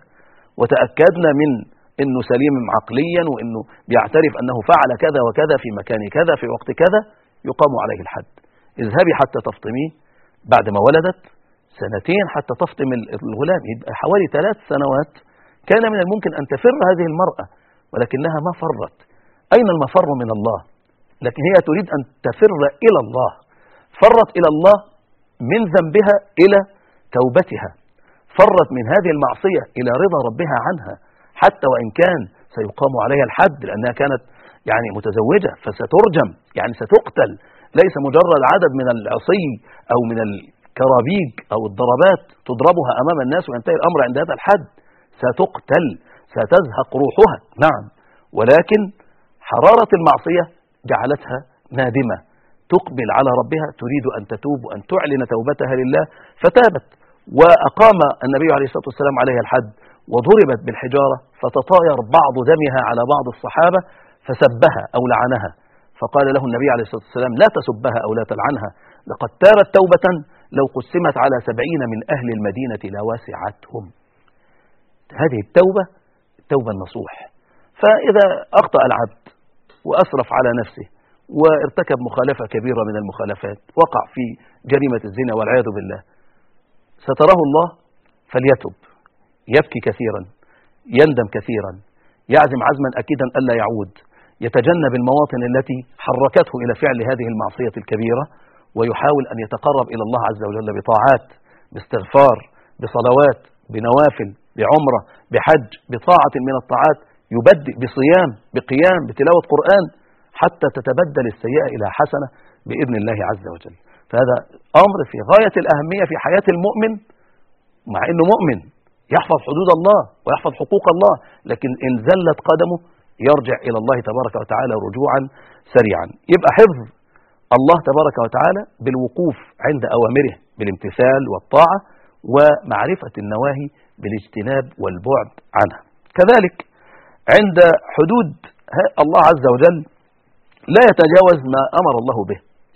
وتأكدنا من إنه سليم عقليا وإنه بيعترف أنه فعل كذا وكذا في مكان كذا في وقت كذا، يقام عليه الحد. اذهبي حتى تفطميه بعد ما ولدت، سنتين حتى تفطم الغلام، يبقى حوالي ثلاث سنوات كان من الممكن أن تفر هذه المرأة، ولكنها ما فرت. أين المفر من الله؟ لكن هي تريد أن تفر إلى الله، فرت إلى الله من ذنبها إلى توبتها، فرت من هذه المعصية إلى رضا ربها عنها، حتى وإن كان سيقام عليها الحد لأنها كانت يعني متزوجة فسترجم، يعني ستقتل، ليس مجرد عدد من العصي أو من الكرابيج أو الضربات تضربها أمام الناس وينتهي الأمر عند هذا الحد، ستقتل، ستزهق روحها، نعم، ولكن حرارة المعصية جعلتها نادمة تقبل على ربها، تريد أن تتوب وأن تعلن توبتها لله، فتابت. وأقام النبي عليه الصلاة والسلام عليها الحد وضربت بالحجارة فتطاير بعض دمها على بعض الصحابة فسبها أو لعنها، فقال له النبي عليه الصلاة والسلام لا تسبها أو لا تلعنها، لقد تابت توبة لو قسمت على سبعين من أهل المدينة لوسعتهم. هذه التوبة التوبة النصوح. فإذا أخطأ العبد وأسرف على نفسه وارتكب مخالفة كبيرة من المخالفات، وقع في جريمة الزنا والعياذ بالله، ستره الله فليتب، يبكي كثيرا، يندم كثيرا، يعزم عزما أكيدا ألا يعود، يتجنب المواطن التي حركته إلى فعل هذه المعصية الكبيرة، ويحاول أن يتقرب إلى الله عز وجل بطاعات، باستغفار، بصلوات، بنوافل، بعمرة، بحج، بطاعة من الطاعات، يبدئ بصيام، بقيام، بتلاوة قرآن، حتى تتبدل السيئة إلى حسنة بإذن الله عز وجل. فهذا أمر في غاية الأهمية في حياة المؤمن، مع أنه مؤمن يحفظ حدود الله ويحفظ حقوق الله، لكن إن زلت قدمه يرجع إلى الله تبارك وتعالى رجوعا سريعا. يبقى حفظ الله تبارك وتعالى بالوقوف عند أوامره بالامتثال والطاعة، ومعرفة النواهي بالاجتناب والبعد عنها. كذلك عند حدود الله عز وجل لا يتجاوز ما أمر الله به،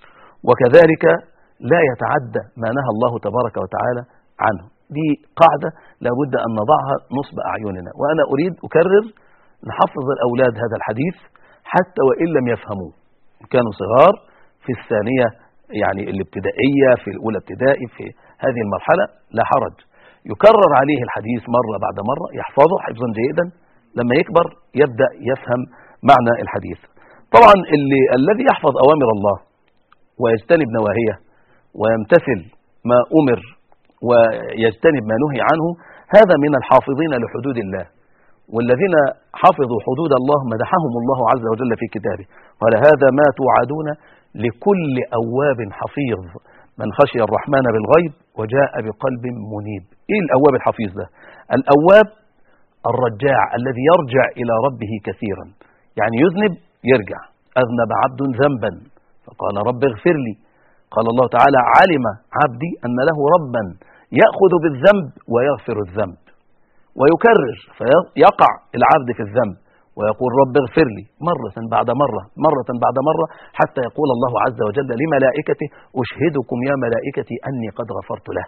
وكذلك لا يتعدى ما نهى الله تبارك وتعالى عنه. دي قاعدة لابد أن نضعها نصب أعيننا. وأنا أريد أكرر نحفظ الأولاد هذا الحديث حتى وإن لم يفهموه، كانوا صغار في الثانية يعني الابتدائية، في الأولى ابتدائي، في هذه المرحلة لا حرج، يكرر عليه الحديث مرة بعد مرة، يحفظه حفظا جيدا، لما يكبر يبدأ يفهم معنى الحديث. طبعا اللي الذي يحفظ أوامر الله ويجتنب نواهيه ويمتثل ما أمر ويجتنب ما نهي عنه، هذا من الحافظين لحدود الله. والذين حفظوا حدود الله مدحهم الله عز وجل في كتابه، قال هذا ما توعدون لكل أواب حفيظ من خشي الرحمن بالغيب وجاء بقلب منيب. إيه الأواب الحفيظ ده؟ الأواب الرجاع الذي يرجع إلى ربه كثيرا، يعني يذنب يرجع. أذنب عبد ذنبا فقال رب اغفر لي، قال الله تعالى علم عبدي أن له ربا يأخذ بالذنب ويغفر الذنب، ويكرر فيقع العبد في الذنب ويقول رب اغفر لي مرة بعد مرة مرة بعد مرة، حتى يقول الله عز وجل لملائكته أشهدكم يا ملائكتي أني قد غفرت له.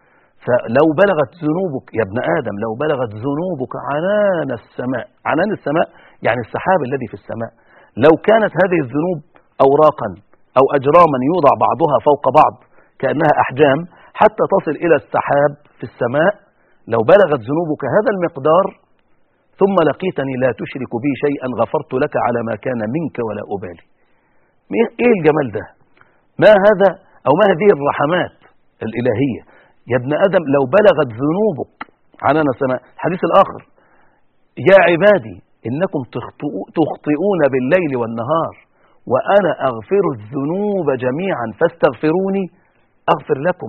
فلو بلغت ذنوبك يا ابن آدم، لو بلغت ذنوبك عنان السماء، عنان السماء يعني السحاب الذي في السماء، لو كانت هذه الذنوب أوراقا أو أجراما يوضع بعضها فوق بعض كأنها أحجام حتى تصل إلى السحاب في السماء، لو بلغت ذنوبك هذا المقدار ثم لقيتني لا تشرك بي شيئا غفرت لك على ما كان منك ولا أبالي. إيه الجمال ده؟ ما هذا أو ما هذه الرحمات الإلهية؟ يا ابن آدم لو بلغت ذنوبك عنان السماء. الحديث الآخر يا عبادي إنكم تخطئون بالليل والنهار وأنا أغفر الذنوب جميعا فاستغفروني أغفر لكم.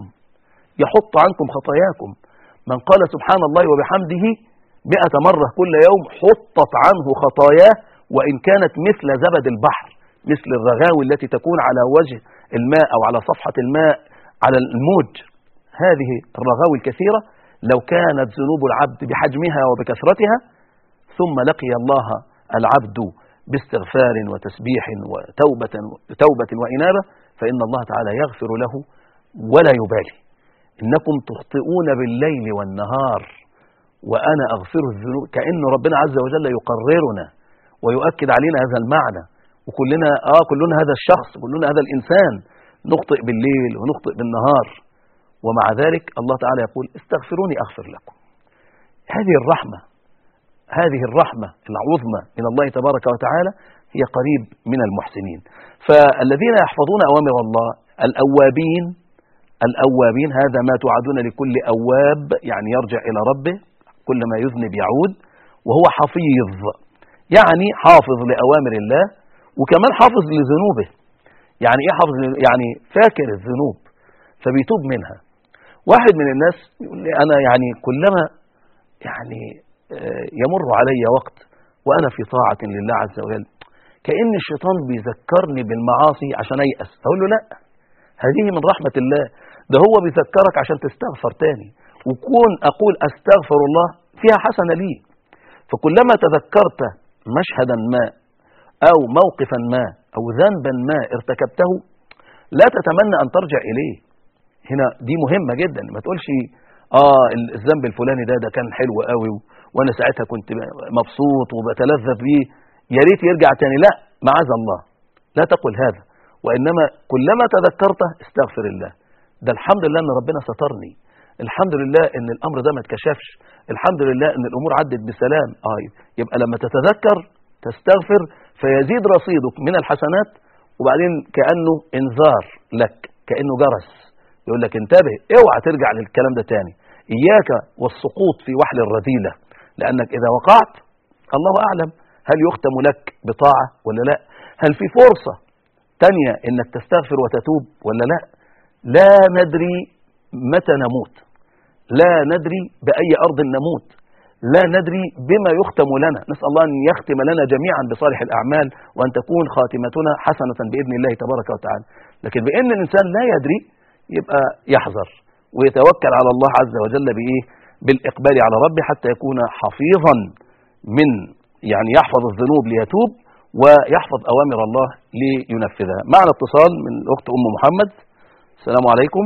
يحط عنكم خطاياكم. من قال سبحان الله وبحمده مئة مرة كل يوم حطت عنه خطاياه وإن كانت مثل زبد البحر، مثل الرغاوي التي تكون على وجه الماء أو على صفحة الماء على الموج. هذه الرغاوي الكثيرة لو كانت ذنوب العبد بحجمها وبكثرتها ثم لقي الله العبد باستغفار وتسبيح وتوبة توبة وإنابة فإن الله تعالى يغفر له ولا يبالي. إنكم تخطئون بالليل والنهار وأنا أغفر الذنوب، كأن ربنا عز وجل يقررنا ويؤكد علينا هذا المعنى. وكلنا آه كلنا هذا الشخص، كلنا هذا الإنسان، نخطئ بالليل ونخطئ بالنهار، ومع ذلك الله تعالى يقول استغفروني أغفر لكم. هذه الرحمة، هذه الرحمة العظمى من الله تبارك وتعالى هي قريب من المحسنين. فالذين يحفظون أوامر الله الأوابين، الأوابين هذا ما توعدون لكل أواب، يعني يرجع إلى ربه كلما يذنب يعود، وهو حفيظ يعني حافظ لأوامر الله وكمان حافظ لذنوبه. يعني إيه حافظ؟ يعني فاكر الذنوب فبيتوب منها. واحد من الناس يقول لي أنا يعني كلما يعني يمر علي وقت وأنا في طاعة لله عز وجل كأن الشيطان بيذكرني بالمعاصي عشان أيأس. أقول له لا، هذه من رحمة الله، ده هو بيذكرك عشان تستغفر تاني، وكون أقول أستغفر الله فيها حسنة لي. فكلما تذكرت مشهدا ما أو موقفا ما أو ذنبا ما ارتكبته لا تتمنى أن ترجع إليه. هنا دي مهمة جدا، ما تقولش آه الذنب الفلاني ده ده كان حلو قوي وأنا ساعتها كنت مبسوط وبتلذذ بيه يا ريت يرجع تاني. لا، معاذ الله، لا تقل هذا، وإنما كلما تذكرته استغفر الله. ده الحمد لله أن ربنا سترني، الحمد لله أن الأمر ده ما اتكشفش، الحمد لله أن الأمور عدت بسلام. آه يبقى لما تتذكر تستغفر فيزيد رصيدك من الحسنات، وبعدين كأنه انذار لك، كأنه جرس يقول لك انتبه اوعى ترجع للكلام ده تاني، إياك والسقوط في وحل الرذيلة، لأنك إذا وقعت الله أعلم هل يختم لك بطاعة ولا لا، هل في فرصة تانية إنك تستغفر وتتوب ولا لا. لا ندري متى نموت، لا ندري بأي أرض نموت، لا ندري بما يختم لنا. نسأل الله أن يختم لنا جميعا بصالح الأعمال وأن تكون خاتمتنا حسنة بإذن الله تبارك وتعالى. لكن بأن الإنسان لا يدري يبقى يحذر ويتوكل على الله عز وجل بإيه؟ بالإقبال على ربه حتى يكون حفيظا من يعني يحفظ الذنوب ليتوب ويحفظ أوامر الله لينفذها. معنا اتصال من الأخت أم محمد. السلام عليكم.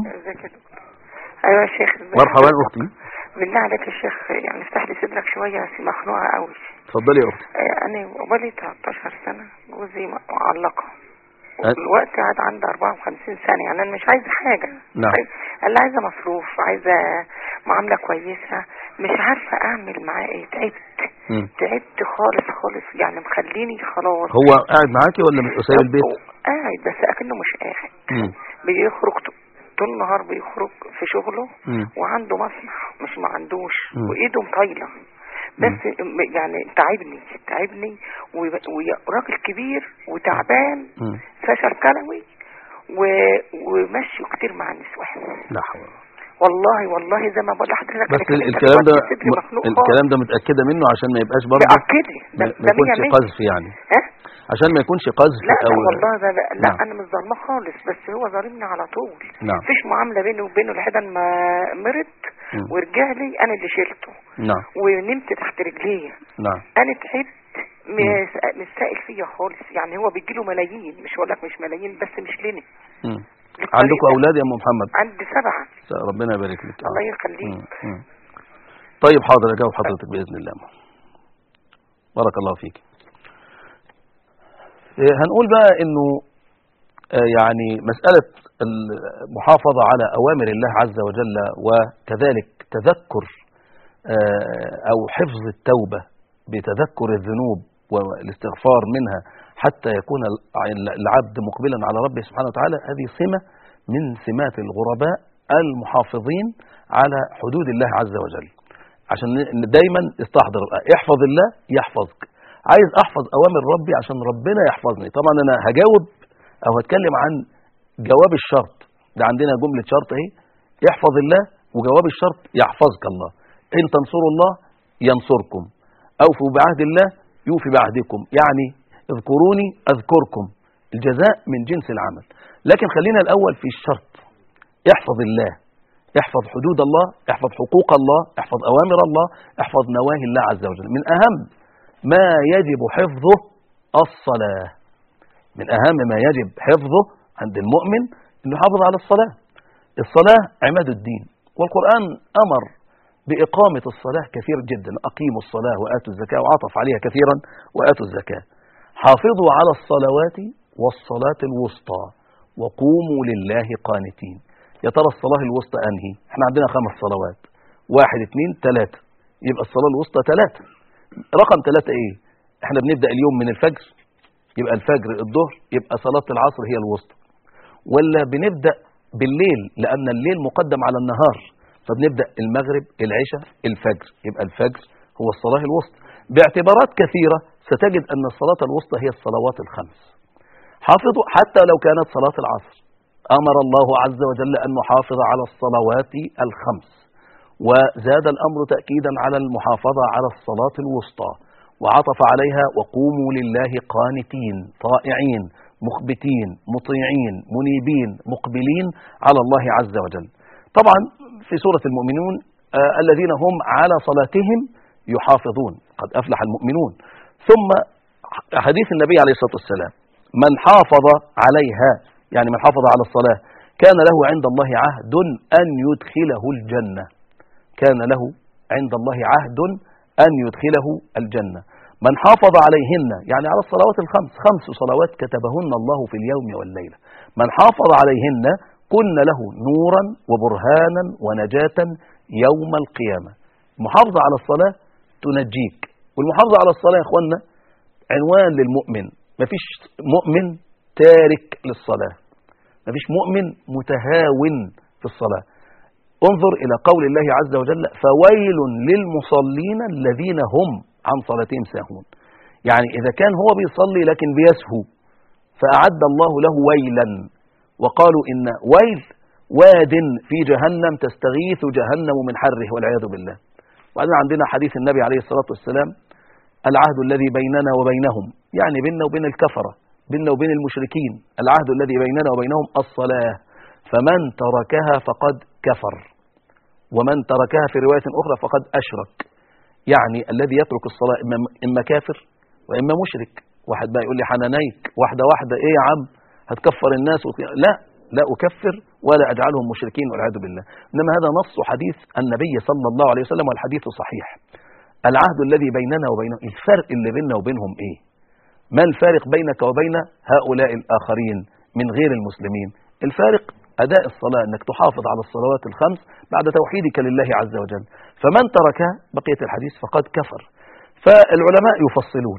ايوه يا شيخ. مرحبا اختي. بالله عليك يا شيخ يعني افتح لي صدرك شويه، بس مخنوقه قوي. اتفضلي يا اختي. انا بقالي تلتاشر سنه جوزي معلقه، والوقت قاعد عندي أربعة وخمسين سنه، يعني انا مش عايزه حاجه. نعم. قال لي عايزه مصروف، عايزه معامله كويسه، مش عارفه اعمل معاه ايه. تعبت م. تعبت خالص خالص، يعني مخليني خلاص. هو قاعد معاكي ولا مش سايب البيت؟ قاعد بس اكنه مش قاعد. بيخرج طول النهار، بيخرج في شغله م. وعنده مصنع مش ما عندوش م. وايده مطايله بس م. يعني تعبني تعبني وراجل كبير وتعبان م. فشل كلوي ومشي كتير مع النسوان. لا حول. والله والله زي ما بقول لحضرتك بس الكلام ده الكلام ده متاكده منه عشان ما يبقاش برضه متاكده ما يكونش قذف يعني. ها عشان ما يكونش قذف لا او والله ده لا, لا نعم. انا مش ظالمه خالص، بس هو ظالمني على طول. نعم. مفيش معامله بيني وبينه لحد ما مرض ورجع لي انا اللي شلته. نعم. ونمت تحت رجليه. نعم. انا تعبت مش سائل فيا خالص، يعني هو بيجيله ملايين، مش هقول لك مش ملايين بس مش لنا. عندكم اولاد يا ام محمد؟ عندي سبعة. ربنا يبارك لك. الله يخليك. طيب حاضر اجاوب حضرتك باذن الله. بارك الله فيك. هنقول بقى انه يعني مسألة المحافظة على أوامر الله عز وجل وكذلك تذكر أو حفظ التوبة بتذكر الذنوب والاستغفار منها حتى يكون العبد مقبلا على ربه سبحانه وتعالى، هذه سمة من سمات الغرباء المحافظين على حدود الله عز وجل. عشان دايما استحضر احفظ الله يحفظك. عايز احفظ اوامر ربي عشان ربنا يحفظني. طبعا انا هجاوب او هتكلم عن جواب الشرط، ده عندنا جملة شرط اهي، احفظ الله، وجواب الشرط يحفظك الله. ان تنصروا الله ينصركم، اوفوا بعهد الله يوفي بعهدكم، يعني اذكروني اذكركم، الجزاء من جنس العمل. لكن خلينا الاول في الشرط، احفظ الله، احفظ حدود الله، احفظ حقوق الله، احفظ اوامر الله، احفظ نواهي الله عز وجل. من اهم ما يجب حفظه الصلاة، من أهم ما يجب حفظه عند المؤمن أنه يحافظ على الصلاة. الصلاة عماد الدين، والقرآن أمر بإقامة الصلاة كثير جدا، أقيموا الصلاة وآتوا الزكاة، وعطف عليها كثيرا وآتوا الزكاة. حافظوا على الصلوات والصلاة الوسطى وقوموا لله قانتين. يا ترى الصلاة الوسطى أنهي؟ احنا عندنا خمس صلوات، واحد اثنين ثلاثة، يبقى الصلاة الوسطى ثلاثة. رقم ثلاثة ايه؟ احنا بنبدأ اليوم من الفجر، يبقى الفجر الظهر، يبقى صلاة العصر هي الوسطى. ولا بنبدأ بالليل لأن الليل مقدم على النهار، فبنبدأ المغرب العشاء الفجر، يبقى الفجر هو الصلاة الوسطى. باعتبارات كثيرة ستجد أن الصلاة الوسطى هي الصلوات الخمس. حافظوا حتى لو كانت صلاة العصر، أمر الله عز وجل أن نحافظ على الصلوات الخمس، وزاد الأمر تأكيدا على المحافظة على الصلاة الوسطى، وعطف عليها وقوموا لله قانتين طائعين مخبتين مطيعين منيبين مقبلين على الله عز وجل. طبعا في سورة المؤمنون آه الذين هم على صلاتهم يحافظون، قد أفلح المؤمنون. ثم حديث النبي عليه الصلاة والسلام، من حافظ عليها، يعني من حافظ على الصلاة كان له عند الله عهد أن يدخله الجنة، كان له عند الله عهد أن يدخله الجنة. من حافظ عليهن، يعني على الصلوات الخمس، خمس صلوات كتبهن الله في اليوم والليلة، من حافظ عليهن كن له نورا وبرهانا ونجاة يوم القيامة. المحافظة على الصلاة تنجيك، والمحافظة على الصلاة يا اخوانا عنوان للمؤمن. مفيش مؤمن تارك للصلاة، مفيش مؤمن متهاون في الصلاة. انظر إلى قول الله عز وجل فويل للمصلين الذين هم عن صلاتهم ساهون. يعني إذا كان هو بيصلي لكن بيسهو فأعد الله له ويلا، وقالوا إن ويل واد في جهنم تستغيث جهنم من حره والعياذ بالله. وبعدين عندنا حديث النبي عليه الصلاة والسلام العهد الذي بيننا وبينهم، يعني بيننا وبين الكفرة، بيننا وبين المشركين، العهد الذي بيننا وبينهم الصلاة، فمن تركها فقد كفر، ومن تركها في رواية أخرى فقد أشرك. يعني الذي يترك الصلاة إما كافر وإما مشرك. واحد بقى يقول لي حنانيك واحدة واحدة إيه يا عم هتكفر الناس وت... لا لا أكفر ولا أجعلهم مشركين والعياذ بالله. إنما هذا نص حديث النبي صلى الله عليه وسلم والحديث صحيح. العهد الذي بيننا وبينهم، الفرق اللي بيننا وبينهم إيه؟ ما الفارق بينك وبين هؤلاء الآخرين من غير المسلمين؟ الفارق أداء الصلاة، أنك تحافظ على الصلوات الخمس بعد توحيدك لله عز وجل. فمن تركها بقية الحديث فقد كفر. فالعلماء يفصلون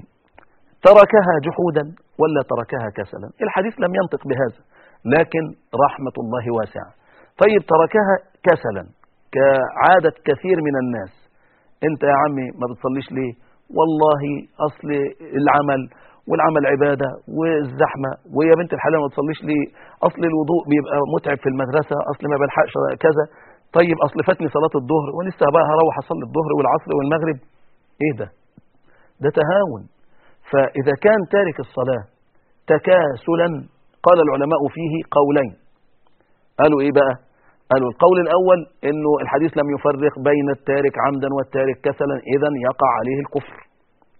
تركها جحودا ولا تركها كسلا. الحديث لم ينطق بهذا، لكن رحمة الله واسعة. طيب تركها كسلا كعادة كثير من الناس، انت يا عمي ما بتصليش ليه؟ والله أصل العمل، والعمل عبادة والزحمة، ويا بنت الحلال ما تصليش ليه؟ أصل الوضوء بيبقى متعب في المدرسة، أصل ما بلحقش كذا، طيب أصل فاتني صلاة الظهر ولسه بقى هروح أصلي الظهر والعصر والمغرب. إيه ده؟ ده تهاون. فإذا كان تارك الصلاة تكاسلا، قال العلماء فيه قولين. قالوا إيه بقى؟ قالوا القول الأول إنه الحديث لم يفرق بين التارك عمدا والتارك كسلا، إذن يقع عليه الكفر.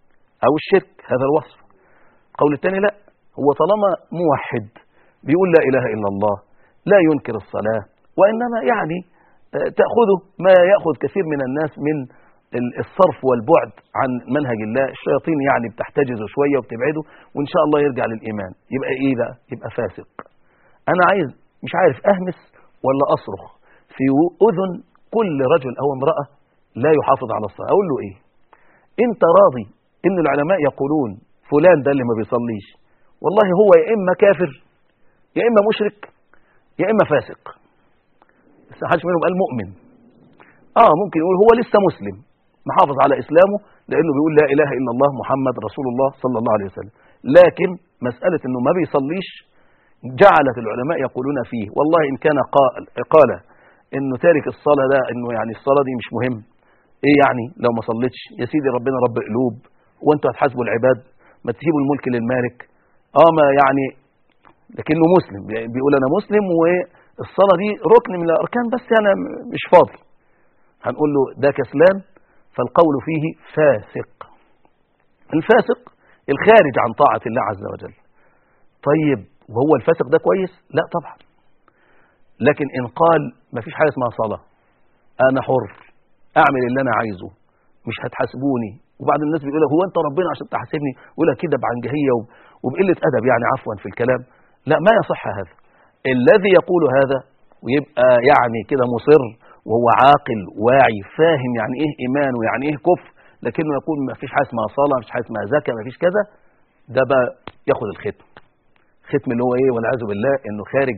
أو الشرك، هذا الوصف. القول الثاني لا، هو طالما موحد بيقول لا إله إلا الله، لا ينكر الصلاة، وإنما يعني تأخذه ما يأخذ كثير من الناس من الصرف والبعد عن منهج الله. الشياطين يعني بتحتجزه شوية وبتبعده، وإن شاء الله يرجع للإيمان. يبقى إيه بقى؟ يبقى فاسق. أنا عايز مش عارف أهمس ولا أصرخ في أذن كل رجل أو امرأة لا يحافظ على الصلاة. أقول له إيه؟ أنت راضي إن العلماء يقولون فلان ده اللي ما بيصليش والله هو يا إما كافر يا إما مشرك يا إما فاسق، بس ما حدش منهم قال مؤمن. آه ممكن يقول هو لسه مسلم محافظ على إسلامه لأنه بيقول لا إله إلا الله محمد رسول الله صلى الله عليه وسلم، لكن مسألة إنه ما بيصليش جعلت العلماء يقولون فيه والله إن كان قال, قال إنه تارك الصلاة ده إنه يعني الصلاة دي مش مهم. إيه يعني لو ما صليتش؟ يا سيدي ربنا رب قلوب، وأنتوا هتحاسبوا العباد، ما تسيبوا الملك للمالك. آه ما يعني لكنه مسلم، بيقول أنا مسلم والصلاة دي ركن من الأركان بس أنا مش فاضي. هنقول له ده كسلان، فالقول فيه فاسق. الفاسق الخارج عن طاعة الله عز وجل. طيب وهو الفاسق ده كويس؟ لا طبعا. لكن إن قال ما فيش حاجة اسمها صلاة، أنا حر أعمل اللي أنا عايزه مش هتحاسبوني، وبعد الناس بيقول هو أنت ربنا عشان تحاسبني؟ يقولها كده بعنجهية وبقلة أدب يعني عفوا في الكلام. لا ما يصح هذا. الذي يقول هذا ويبقى يعني كده مصر وهو عاقل واعي فاهم يعني إيه إيمان ويعني إيه كفر، لكنه يقول ما فيش حاجة اسمها صلاة، ما فيش حاجة اسمها زكاة، ما فيش كذا، ده بقى ياخد الختم. ختم اللي هو إيه والعياذ بالله إنه خارج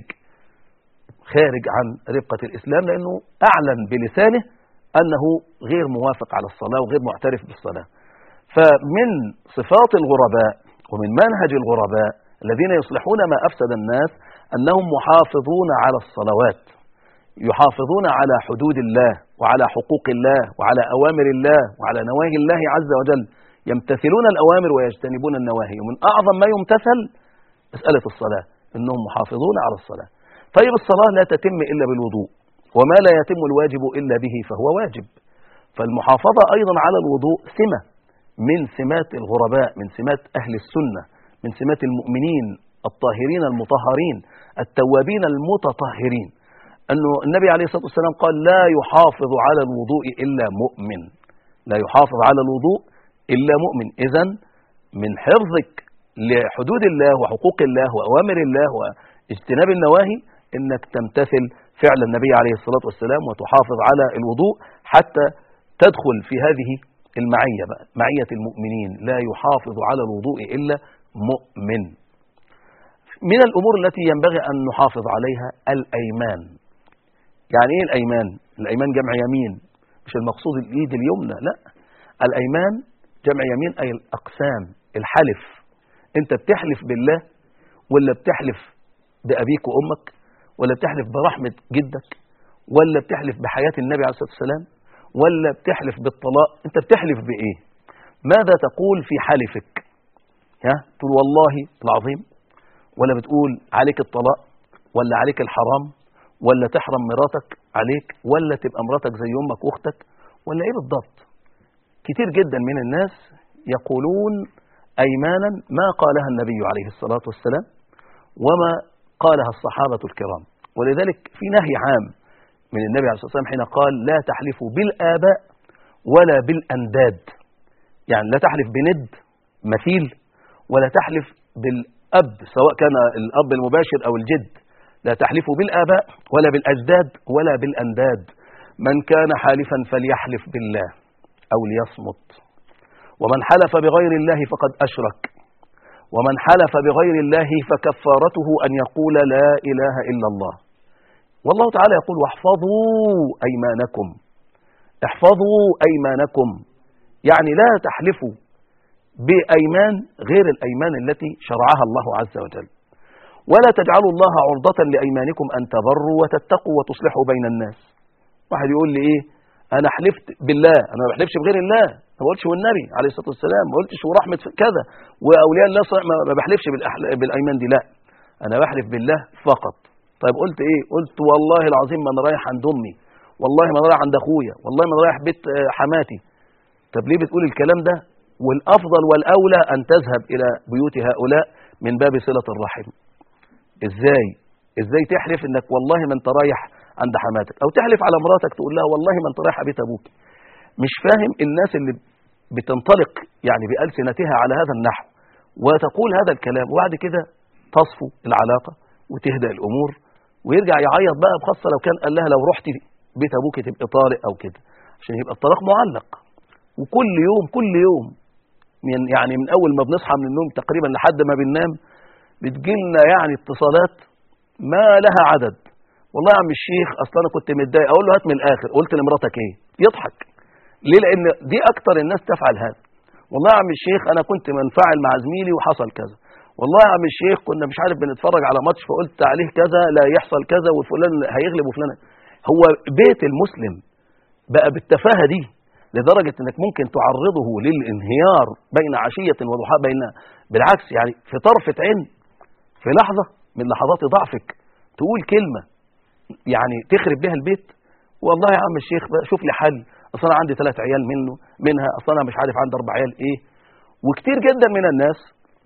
خارج عن رقة الإسلام، لأنه أعلن بلسانه أنه غير موافق على الصلاة وغير معترف بالصلاة. فمن صفات الغرباء ومن منهج الغرباء الذين يصلحون ما أفسد الناس أنهم محافظون على الصلوات، يحافظون على حدود الله وعلى حقوق الله وعلى أوامر الله وعلى نواهي الله عز وجل، يمتثلون الأوامر ويجتنبون النواهي. ومن أعظم ما يمتثل مسألة الصلاة، أنهم محافظون على الصلاة. طيب الصلاة لا تتم إلا بالوضوء، وما لا يتم الواجب إلا به فهو واجب. فالمحافظة أيضا على الوضوء سمة من سمات الغرباء، من سمات أهل السنة، من سمات المؤمنين الطاهرين المطهرين التوابين المتطهرين. أنه النبي عليه الصلاة والسلام قال لا يحافظ على الوضوء إلا مؤمن، لا يحافظ على الوضوء إلا مؤمن. إذن من حفظك لحدود الله وحقوق الله وأوامر الله واجتناب النواهي إنك تمتثل فعل النبي عليه الصلاة والسلام وتحافظ على الوضوء حتى تدخل في هذه المعية بقى، معية المؤمنين، لا يحافظ على الوضوء إلا مؤمن. من الأمور التي ينبغي أن نحافظ عليها الأيمان. يعني إيه الأيمان؟ الأيمان جمع يمين، مش المقصود الإيد اليمنى، لا، الأيمان جمع يمين أي الأقسام، الحلف. أنت بتحلف بالله ولا بتحلف بأبيك وأمك ولا بتحلف برحمة جدك ولا بتحلف بحياة النبي عليه الصلاة والسلام ولا بتحلف بالطلاق؟ أنت بتحلف بإيه؟ ماذا تقول في حلفك؟ ها؟ تقول والله العظيم، ولا بتقول عليك الطلاق ولا عليك الحرام ولا تحرم مراتك عليك ولا تبقى مراتك زي أمك وأختك ولا إيه بالضبط؟ كتير جدا من الناس يقولون أيمانا ما قالها النبي عليه الصلاة والسلام وما قالها الصحابة الكرام. ولذلك في نهي عام من النبي عليه الصلاة والسلام حين قال لا تحلفوا بالآباء ولا بالأنداد، يعني لا تحلف بند مثيل ولا تحلف بالأب سواء كان الأب المباشر أو الجد، لا تحلفوا بالآباء ولا بالأجداد ولا بالأنداد. من كان حالفا فليحلف بالله أو ليصمت، ومن حلف بغير الله فقد أشرك، ومن حلف بغير الله فكفارته أن يقول لا إله إلا الله. والله تعالى يقول واحفظوا أيمانكم، احفظوا أيمانكم، يعني لا تحلفوا بأيمان غير الأيمان التي شرعها الله عز وجل، ولا تجعلوا الله عرضة لأيمانكم أن تبروا وتتقوا وتصلحوا بين الناس. واحد يقول لي إيه أنا حلفت بالله، أنا ما بحلفش بغير الله، ما قلتش والنبي عليه الصلاة والسلام، ما قلتش ورحمة كذا وأولياء الله ما بحلفش بالأيمان دي، لا أنا بحلف بالله فقط. طيب قلت إيه؟ قلت والله العظيم ما أنا رايح عند أمي، والله ما أنا رايح عند أخويا، والله ما أنا رايح بيت حماتي. طب ليه بتقول الكلام ده والأفضل والأولى أن تذهب إلى بيوت هؤلاء من باب صلة الرحم. إزاي؟ إزاي تحلف إنك والله ما أنت رايح عند حماتك، أو تحلف على مراتك تقول لها والله ما أنت رايح بيت أبوك. مش فاهم الناس اللي بتنطلق يعني بألسنتها على هذا النحو وتقول هذا الكلام، وبعد كده تصفو العلاقة وتهدأ الأمور، ويرجع يعيط بقى، بخاصة لو كان قال لها لو رحت بيت أبوك تبقى طارق أو كده، عشان يبقى الطلاق معلق. وكل يوم كل يوم من يعني من أول ما بنصحى من النوم تقريبا لحد ما بننام بتجيلنا يعني اتصالات ما لها عدد. والله يا عم الشيخ أصلا أنا كنت متضايق، أقول له هات من الآخر، قلت لمراتك إيه؟ يضحك. ليه؟ لأن دي أكتر الناس تفعل هذا. والله يا عم الشيخ أنا كنت منفعل مع زميلي وحصل كذا. والله يا عم الشيخ كنا مش عارف بنتفرج على ماتش فقلت عليه كذا لا يحصل كذا وفلان هيغلب وفلان. هو بيت المسلم بقى بالتفاهة دي لدرجة انك ممكن تعرضه للانهيار بين عشية وضحاها، بين بالعكس يعني في طرفة عين في لحظة من لحظات ضعفك تقول كلمة يعني تخرب بها البيت. والله يا عم الشيخ بقى شوف لي حل، اصلا انا عندي ثلاث عيال منه منها، اصلا انا مش عارف عندي اربع عيال ايه. وكتير جدا من الناس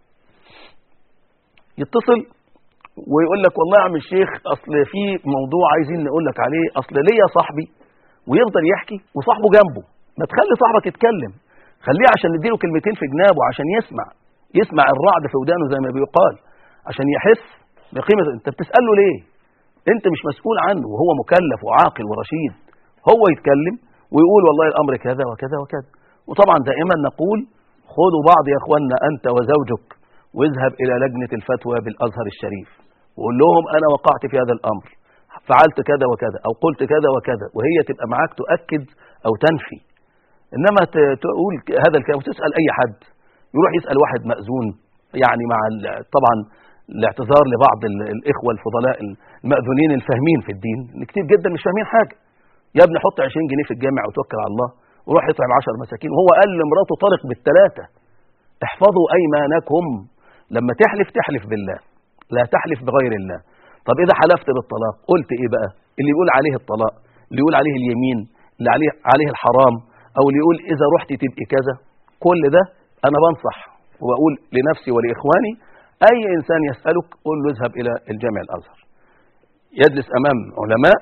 يتصل ويقول لك والله يا عم الشيخ اصل في موضوع عايزين نقول لك عليه، اصل ليا صاحبي، ويفضل يحكي وصاحبه جنبه. ما تخلي صاحبك يتكلم، خليه عشان نديله كلمتين في جنابه عشان يسمع يسمع الرعد في ودانه زي ما بيقال، عشان يحس بقيمة. انت بتسأله ليه؟ انت مش مسؤول عنه، وهو مكلف وعاقل ورشيد. هو يتكلم ويقول والله الامر كذا وكذا وكذا. وطبعا دائما نقول خذوا بعض يا اخوانا انت وزوجك واذهب الى لجنة الفتوى بالازهر الشريف وقول لهم انا وقعت في هذا الامر، فعلت كذا وكذا او قلت كذا وكذا، وهي تبقى معاك تؤكد او تنفي. انما تقول هذا الكلام وتسأل اي حد، يروح يسأل واحد مأذون يعني مع طبعا الاعتذار لبعض الاخوة الفضلاء المأذونين الفاهمين في الدين، اللي كتير جدا مش فاهمين حاجة. يا ابني حط عشرين جنيه في الجامع وتوكل على الله وروح يطعم عشر مساكين، وهو قال لمراته طارق بالثلاثة احفظوا ايمانكم. لما تحلف تحلف بالله لا تحلف بغير الله. طب اذا حلفت بالطلاق قلت ايه بقى؟ اللي يقول عليه الطلاق، اللي يقول عليه اليمين، اللي عليه عليه الحرام، او اللي يقول اذا رحت تبقي كذا، كل ده انا بنصح وبقول لنفسي ولاخواني اي انسان يسألك قل له اذهب الى الجامع الازهر، يجلس امام علماء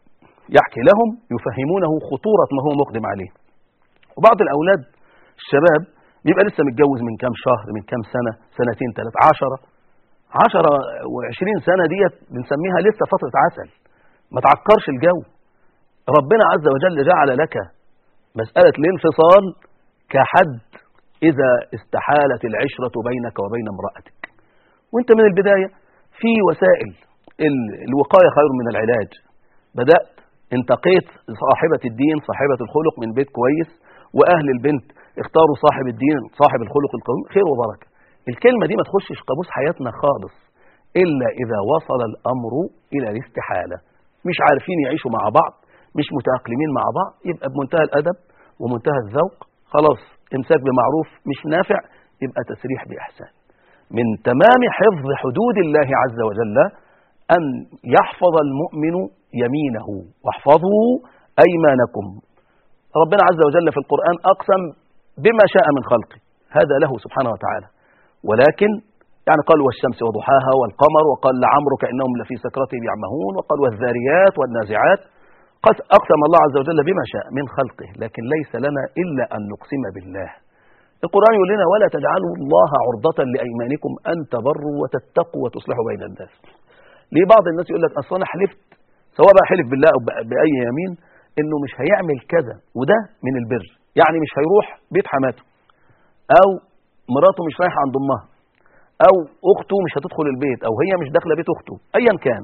يحكي لهم يفهمونه خطورة ما هو مقدم عليه. وبعض الاولاد الشباب بيبقى لسه متجوز من كام شهر من كام سنة سنتين ثلاثة عشرة عشرة وعشرين سنة ديت بنسميها لسه فترة عسل، ما تعكرش الجو. ربنا عز وجل جعل لك مسألة الانفصال كحد إذا استحالت العشرة بينك وبين امرأتك، وانت من البداية في وسائل الوقاية خير من العلاج. بدأت انتقيت صاحبة الدين صاحبة الخلق من بيت كويس، وأهل البنت اختاروا صاحب الدين صاحب الخلق القويم، خير وبركة. الكلمة دي ما تخشش قاموس حياتنا خالص إلا إذا وصل الأمر إلى الاستحالة، مش عارفين يعيشوا مع بعض، مش متأقلمين مع بعض، يبقى بمنتهى الأدب ومنتهى الذوق خلاص امساك بمعروف، مش نافع يبقى تسريح بإحسان. من تمام حفظ حدود الله عز وجل أن يحفظ المؤمن يمينه، واحفظوا أيمانكم. ربنا عز وجل في القرآن أقسم بما شاء من خلقه، هذا له سبحانه وتعالى، ولكن يعني قال والشمس وضحاها والقمر، وقال لعمرك إنهم لفي سكرتهم يعمهون، وقال والذاريات والنازعات. قد أقسم الله عز وجل بما شاء من خلقه، لكن ليس لنا إلا أن نقسم بالله. القرآن يقول لنا ولا تجعلوا الله عرضة لأيمانكم أن تبروا وتتقوا وتصلحوا بين الناس. ليه بعض الناس يقول لك أصل أنا حلفت، سواء بقى حلف بالله أو بأي يمين، إنه مش هيعمل كذا، وده من البر. يعني مش هيروح بيت حماته، أو مراته مش رايحة عند أمها، أو أخته مش هتدخل البيت، أو هي مش داخلة بيت أخته، أيا كان.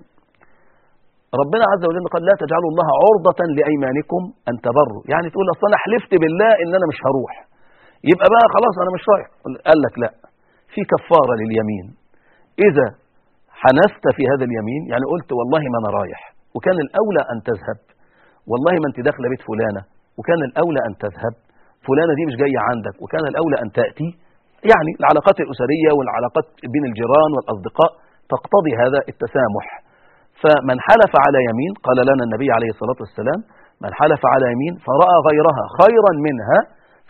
ربنا عز وجل قال لا تجعلوا الله عرضة لأيمانكم أن تبروا، يعني تقول أصل أنا حلفت بالله إن أنا مش هروح، يبقى بقى خلاص أنا مش رايح. قال لك لا، في كفارة لليمين. إذا حنست في هذا اليمين، يعني قلت والله ما أنا رايح، وكان الأولى أن تذهب، والله ما أنت داخلة بيت فلانة، وكان الأولى أن تذهب، فلانة دي مش جاية عندك، وكان الأولى أن تأتي. يعني العلاقات الأسرية والعلاقات بين الجيران والأصدقاء تقتضي هذا التسامح. فمن حلف على يمين، قال لنا النبي عليه الصلاة والسلام من حلف على يمين فرأى غيرها خيرا منها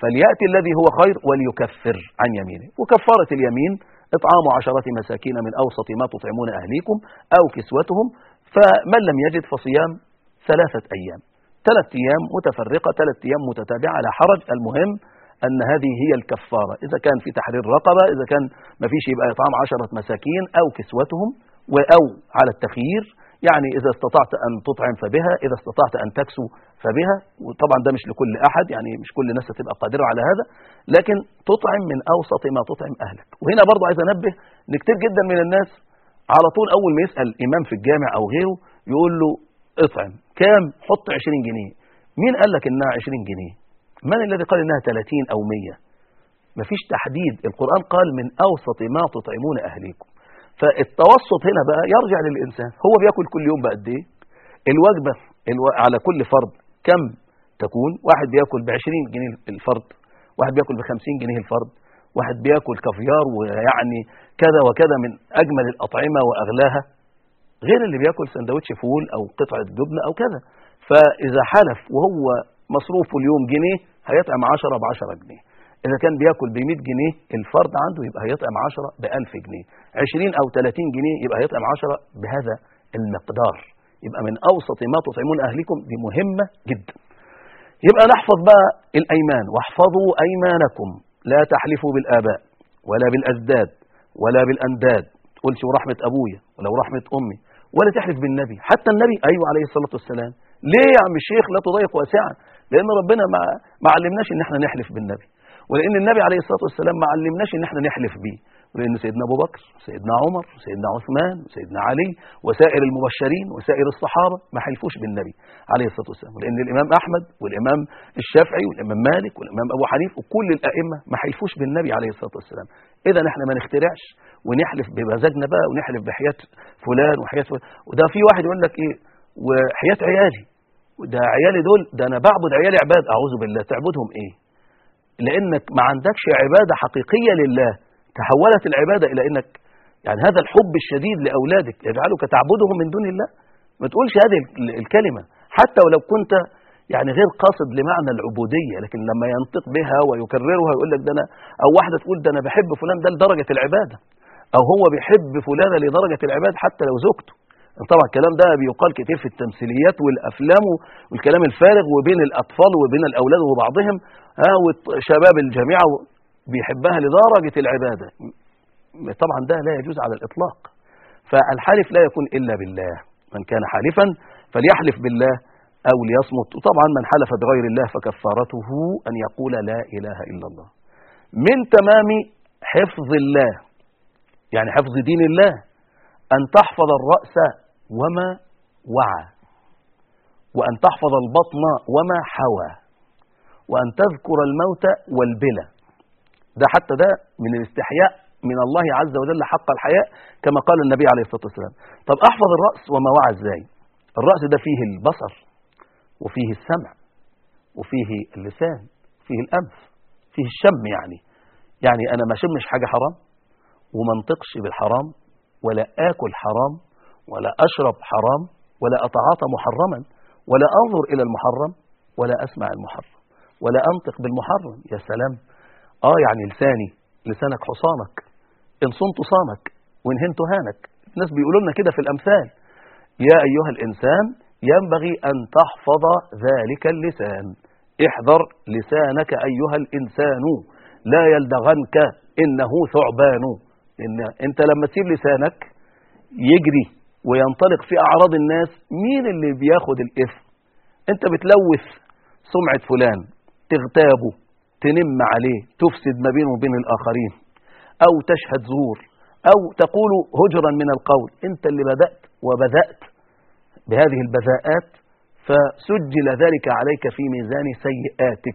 فليأتي الذي هو خير وليكفر عن يمينه. وكفارة اليمين إطعام عشرة مساكين من أوسط ما تطعمون أهليكم أو كسوتهم، فمن لم يجد فصيام ثلاثة أيام، ثلاث أيام متفرقة، ثلاث أيام متتابعة، لا حرج. المهم أن هذه هي الكفارة. إذا كان في تحرير رقبة، إذا كان ما فيش يبقى إطعام عشرة مساكين أو كسوتهم، أو على التخيير، يعني إذا استطعت أن تطعم فبها، إذا استطعت أن تكسو فبها. وطبعا ده مش لكل أحد، يعني مش كل الناس هتبقى قادرة على هذا، لكن تطعم من أوسط ما تطعم أهلك. وهنا برضو عايز أنبه إن كتير جدا من الناس على طول أول ما يسأل إمام في الجامع أو غيره يقول له اطعم كام؟ حط عشرين جنيه. مين قال لك إنها عشرين جنيه؟ من الذي قال إنها ثلاثين أو مية؟ مفيش تحديد. القرآن قال من أوسط ما تطعمون أهليكم. فالتوسط هنا بقى يرجع للإنسان، هو بيأكل كل يوم بقد إيه؟ الوجبة الو... على كل فرد كم تكون؟ واحد بيأكل بعشرين جنيه الفرد، واحد بيأكل بخمسين جنيه الفرد، واحد بيأكل كافيار ويعني كذا وكذا من أجمل الأطعمة وأغلاها، غير اللي بيأكل سندوتش فول أو قطعة جبنة أو كذا. فإذا حلف وهو مصروفه اليوم جنيه هيطعم عشرة بعشرة جنيه. إذا كان بيأكل بمئة جنيه الفرد عنده يبقى هيطعم عشرة بألف جنيه. عشرين أو ثلاثين جنيه يبقى هيطعم عشرة بهذا المقدار. يبقى من أوسط ما تطعمون أهلكم، دي مهمة جدا. يبقى نحفظ بقى الأيمان، واحفظوا أيمانكم، لا تحلفوا بالآباء ولا بالأجداد ولا بالأنداد، تقولش ورحمة أبويا ولا ورحمة أمي، ولا تحلف بالنبي. حتى النبي أيوة عليه الصلاة والسلام. ليه يا عم الشيخ لا تضيق واسعا؟ لأن ربنا ما ما علمناش إن احنا نحلف بالنبي، ولأن النبي عليه الصلاة والسلام ما علمناش إن احنا نحلف بيه، ولأن سيدنا أبو بكر، سيدنا عمر، سيدنا عثمان، سيدنا علي وسائر المبشرين وسائر الصحابة ما حلفوش بالنبي عليه الصلاة والسلام، ولأن الإمام أحمد والإمام الشافعي والإمام مالك والإمام أبو حنيفة وكل الأئمة ما حلفوش بالنبي عليه الصلاة والسلام. إذا احنا ما نخترعش ونحلف بمزاجنا بقى، ونحلف بحياة فلان وحياة فلان. وده في واحد يقول لك إيه وحياة عيالي، وده عيالي دول ده أنا بعبد عيالي عباد. أعوذ بالله، تعبدهم إيه؟ لأنك ما عندكش عبادة حقيقية لله، تحولت العبادة إلى إنك يعني هذا الحب الشديد لأولادك يجعلك تعبدهم من دون الله. ما تقولش هذه الكلمة حتى ولو كنت يعني غير قاصد لمعنى العبودية، لكن لما ينطق بها ويكررها يقول لك ده أنا، أو واحدة تقول ده أنا بحب فلان ده لدرجة العبادة، أو هو بيحب فلانة لدرجة العبادة حتى لو زوجته. طبعا الكلام ده بيقال كتير في التمثيليات والأفلام والكلام الفارغ، وبين الأطفال وبين الأولاد وبعضهم، ها وشباب الجامعة بيحبها لدرجة العبادة. طبعا ده لا يجوز على الإطلاق. فالحلف لا يكون إلا بالله، من كان حالفا فليحلف بالله أو ليصمت. وطبعا من حلف بغير الله فكفارته أن يقول لا إله إلا الله. من تمام حفظ الله يعني حفظ دين الله أن تحفظ الرأس وما وعى، وأن تحفظ البطن وما حوى، وأن تذكر الموت والبلى. ده حتى ده من الاستحياء من الله عز وجل حق الحياء كما قال النبي عليه الصلاة والسلام. طب أحفظ الرأس وما وعى إزاي؟ الرأس ده فيه البصر وفيه السمع وفيه اللسان فيه الأنف فيه الشم. يعني يعني أنا ما شمش حاجة حرام وما انطقش بالحرام ولا آكل حرام ولا أشرب حرام ولا أتعاطى محرما ولا أنظر إلى المحرم ولا أسمع المحرم ولا أنطق بالمحرم. يا سلام. آه يعني لساني، لسانك حصانك، إن صنت صانك وإن هنت هانك. الناس بيقولوا لنا كده في الأمثال. يا أيها الإنسان ينبغي أن تحفظ ذلك اللسان، احذر لسانك أيها الإنسان لا يلدغنك إنه ثعبان. إن أنت لما تسيب لسانك يجري وينطلق في أعراض الناس، مين اللي بياخد الإثم؟ أنت بتلوث سمعة فلان، تغتابه، تنم عليه، تفسد ما بينه وبين الآخرين، أو تشهد زور، أو تقول هجرا من القول. أنت اللي بدأت وبدأت بهذه البذاءات، فسجل ذلك عليك في ميزان سيئاتك.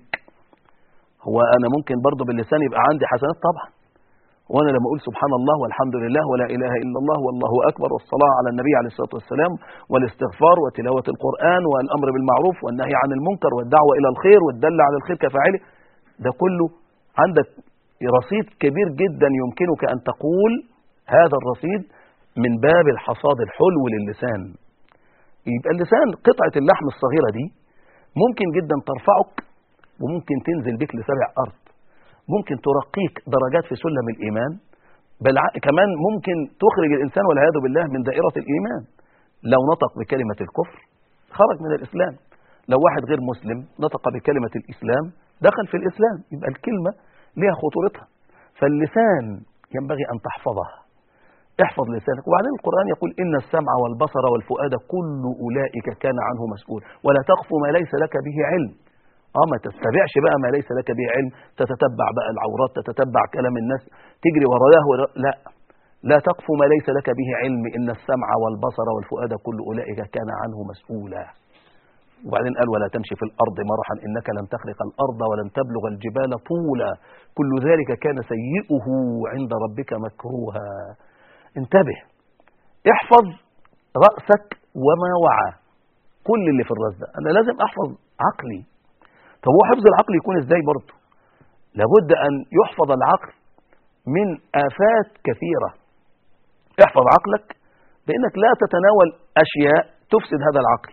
هو أنا ممكن برضو باللسان يبقى عندي حسنات طبعا، وأنا لما أقول سبحان الله والحمد لله ولا إله إلا الله والله أكبر والصلاة على النبي عليه الصلاة والسلام والاستغفار وتلاوة القرآن والأمر بالمعروف والنهي عن المنكر والدعوة إلى الخير والدل على الخير كفاعله، ده كله عندك رصيد كبير جدا يمكنك أن تقول هذا الرصيد من باب الحصاد الحلو للسان. يبقى اللسان قطعة اللحم الصغيرة دي ممكن جدا ترفعك وممكن تنزل بك لسبع أرض، ممكن ترقيك درجات في سلم الإيمان، بل كمان ممكن تخرج الإنسان والعياذ بالله من دائرة الإيمان. لو نطق بكلمة الكفر خرج من الإسلام، لو واحد غير مسلم نطق بكلمة الإسلام دخل في الإسلام. يبقى الكلمة لها خطورتها، فاللسان ينبغي أن تحفظه، احفظ لسانك. وبعدين القرآن يقول إن السمع والبصر والفؤاد كل أولئك كان عنه مسؤول، ولا تقف ما ليس لك به علم. اه ما تتبعش بقى ما ليس لك به علم، تتتبع بقى العورات، تتتبع كلام الناس، تجري وراه ورا... لا لا تقف ما ليس لك به علم، إن السمع والبصر والفؤاد كل أولئك كان عنه مسؤولا. وبعدين قال ولا تمشي في الأرض مرحا إنك لن تخرق الأرض ولن تبلغ الجبال طولا كل ذلك كان سيئه عند ربك مكروها. انتبه، احفظ رأسك وما وعى، كل اللي في الرأس ده. أنا لازم أحفظ عقلي. طب هو حفظ العقل يكون إزاي برضه؟ لابد أن يحفظ العقل من آفات كثيرة. احفظ عقلك بأنك لا تتناول أشياء تفسد هذا العقل،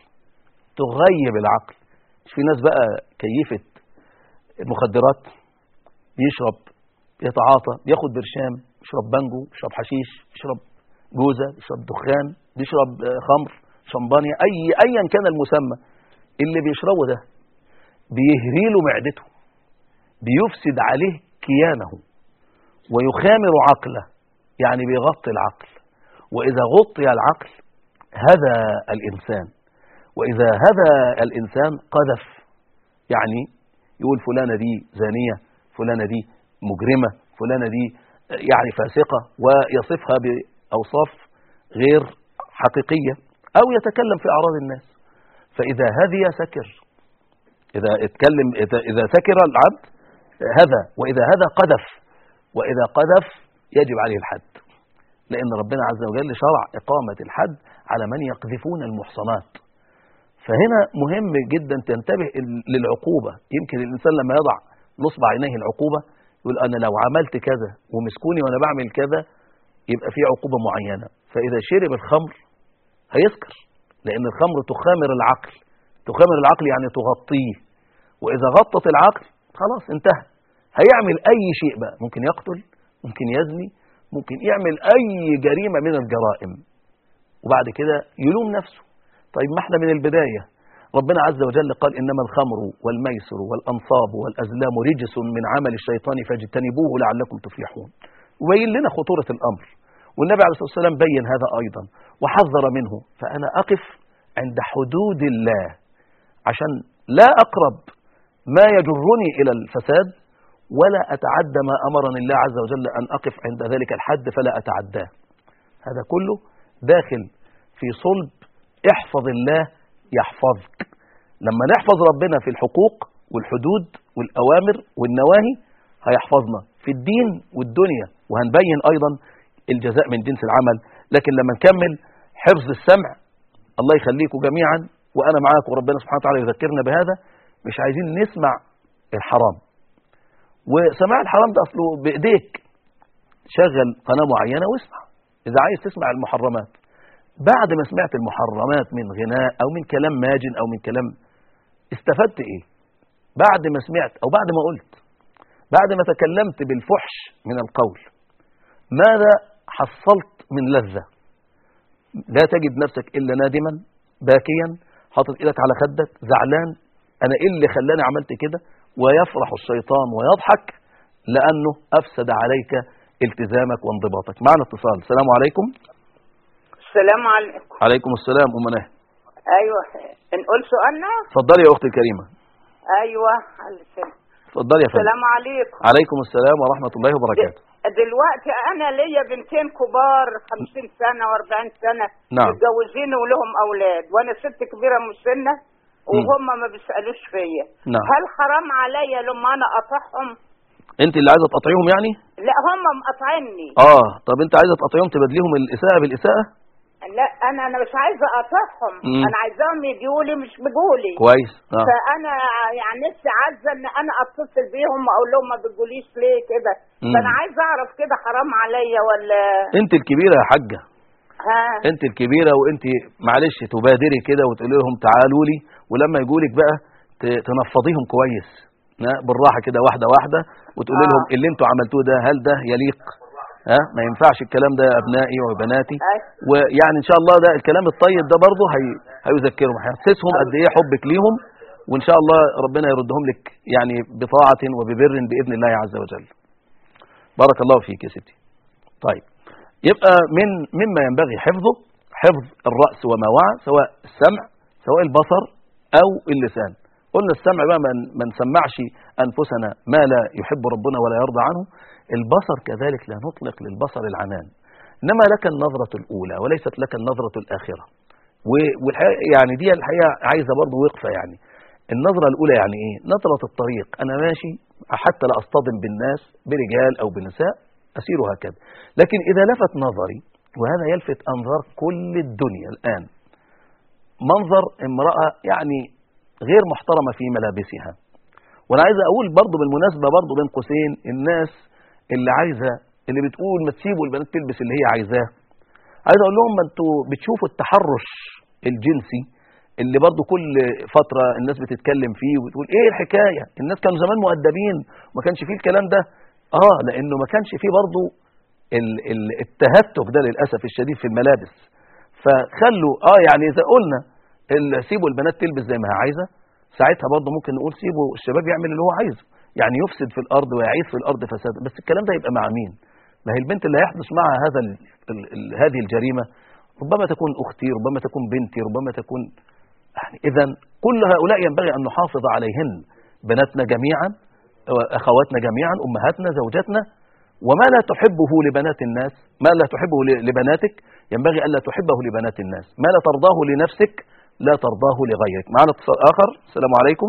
تغيب العقل. مش في ناس بقى كيفة مخدرات، يشرب، يتعاطى، ياخد برشام، يشرب بانجو، يشرب حشيش، يشرب جوزة، يشرب دخان، يشرب خمر، شمبانيا، أي أيا كان المسمى. اللي بيشربه ده بيهري له معدته، بيفسد عليه كيانه ويخامر عقله، يعني بيغطي العقل. وإذا غطي العقل هذا الإنسان، وإذا هذا الإنسان قذف، يعني يقول فلانة دي زانية، فلانة دي مجرمة، فلانة دي يعني فاسقة، ويصفها بأوصاف غير حقيقية، أو يتكلم في أعراض الناس. فإذا هذه سكر، إذا اتكلم إذا, إذا سكر العبد هذا، وإذا هذا قذف، وإذا قذف يجب عليه الحد، لأن ربنا عز وجل شرع إقامة الحد على من يقذفون المحصنات. فهنا مهم جدا تنتبه للعقوبة. يمكن الإنسان لما يضع نصب عينيه العقوبة يقول أنا لو عملت كذا ومسكوني وأنا بعمل كذا يبقى في عقوبة معينة. فإذا شرب الخمر هيسكر، لأن الخمر تخامر العقل، تخامر العقل يعني تغطيه، وإذا غطت العقل خلاص انتهى. هيعمل أي شيء بقى، ممكن يقتل، ممكن يزني، ممكن يعمل أي جريمة من الجرائم، وبعد كده يلوم نفسه. طيب ما احنا من البداية ربنا عز وجل قال إنما الخمر والميسر والأنصاب والأزلام رجس من عمل الشيطان فاجتنبوه لعلكم تفلحون، وبين لنا خطورة الأمر. والنبي عليه الصلاة والسلام بين هذا أيضا وحذر منه. فأنا أقف عند حدود الله عشان لا أقرب ما يجرني إلى الفساد، ولا أتعدى ما أمرني الله عز وجل أن أقف عند ذلك الحد فلا أتعداه. هذا كله داخل في صلب احفظ الله يحفظك. لما نحفظ ربنا في الحقوق والحدود والأوامر والنواهي هيحفظنا في الدين والدنيا، وهنبين أيضا الجزاء من جنس العمل. لكن لما نكمل حفظ السمع، الله يخليكم جميعا وأنا معاكم، وربنا سبحانه وتعالى يذكرنا بهذا. مش عايزين نسمع الحرام، وسماع الحرام ده أصله بإيديك. شغل قناة معينة واسمع. إذا عايز تسمع المحرمات، بعد ما سمعت المحرمات من غناء أو من كلام ماجن أو من كلام، استفدت إيه؟ بعد ما سمعت أو بعد ما قلت، بعد ما تكلمت بالفحش من القول، ماذا حصلت من لذة؟ لا تجد نفسك إلا نادما باكيا حاطط إيدك على خدك زعلان، أنا إيه اللي خلاني عملت كده؟ ويفرح الشيطان ويضحك لأنه أفسد عليك التزامك وانضباطك. معنا اتصال. السلام عليكم. السلام عليكم. عليكم السلام. أم نهى. أيوة، نقول سؤالنا. اتفضلي يا أختي الكريمة. أيوة، اتفضلي يا فندم. السلام عليكم. عليكم السلام ورحمة الله وبركاته. دلوقتي أنا ليا بنتين كبار خمسين سنة وأربعين سنة، نعم، متجوزين ولهم أولاد، وأنا ست كبيرة مسنة وهم ما بيسألوش فيا. نعم. هل حرام عليا لما أنا أقطعهم؟ أنت اللي عايزة تقطعيهم يعني؟ لا، هم مقاطعيني. آه، طب أنت عايزة تقطعيهم تبدليهم الإساءة بالإساءة؟ لا، انا انا مش عايزه اقاطعهم، انا عايزاهم يجوا لي مش بيجوا لي. كويس. آه. فانا يعني نفسي عايزه ان انا اتصل بيهم واقول لهم ما بيجوليش ليه كده. فانا عايزه اعرف كده حرام عليا ولا؟ انت الكبيره يا حاجه. ها، انت الكبيره، وانت معلش تبادري كده وتقولي لهم تعالوا لي، ولما يجوا لك بقى تنفضيهم كويس، بالراحة كده واحدة واحدة، وتقول آه. لهم اللي انتوا عملتوه ده هل ده يليق؟ ها ما ينفعش الكلام ده يا ابنائي وبناتي. ويعني ان شاء الله ده الكلام الطيب ده برضه هي هيذكرهم، هيحسسهم قد ايه حبك ليهم، وان شاء الله ربنا يردهم لك يعني بطاعة وببر بإذن الله عز وجل. بارك الله فيك يا ستي. طيب يبقى من مما ينبغي حفظه حفظ الرأس وما وعى، سواء السمع سواء البصر أو اللسان. قلنا السمع بقى ما نسمعش أنفسنا ما لا يحب ربنا ولا يرضى عنه. البصر كذلك لا نطلق للبصر العنان، إنما لك النظرة الأولى وليست لك النظرة الآخرة. والحقيقة يعني دي الحقيقة عايزة برضه وقفة. يعني النظرة الأولى يعني إيه؟ نظرة الطريق، أنا ماشي حتى لا أصطدم بالناس برجال أو بنساء أسير هكذا. لكن إذا لفت نظري، وهذا يلفت أنظار كل الدنيا الآن، منظر امرأة يعني غير محترمة في ملابسها. وأنا عايز أقول برضه بالمناسبة برضه بين قوسين، الناس اللي عايزة اللي بتقول ما تسيبوا البنات تلبس اللي هي عايزاه، عايز أقول لهم ما أنتوا بتشوفوا التحرش الجنسي اللي برضه كل فترة الناس بتتكلم فيه وتقول إيه الحكاية؟ الناس كانوا زمان مؤدبين وما كانش فيه الكلام ده. آه لأنه ما كانش فيه برضه التهتك ده للأسف الشديد في الملابس. فخلوا آه يعني إذا قلنا سيبوا البنات تلبس زي ما هي عايزة، ساعتها برضه ممكن نقول سيبوا الشباب يعمل اللي هو عايزه، يعني يفسد في الأرض ويعيث في الأرض فساد. بس الكلام ده يبقى مع مين؟ ما هي البنت اللي هيحدث معها هذا ال ال ال هذه الجريمة ربما تكون أختي، ربما تكون بنتي، ربما تكون يعني. إذا كل هؤلاء ينبغي أن نحافظ عليهن، بناتنا جميعا، أخواتنا جميعا، أمهاتنا، زوجاتنا. وما لا تحبه لبنات الناس، ما لا تحبه لبناتك ينبغي ألا تحبه لبنات الناس. ما لا ترضاه لنفسك لا ترضاه لغيرك. معنا اتصال آخر. السلام عليكم.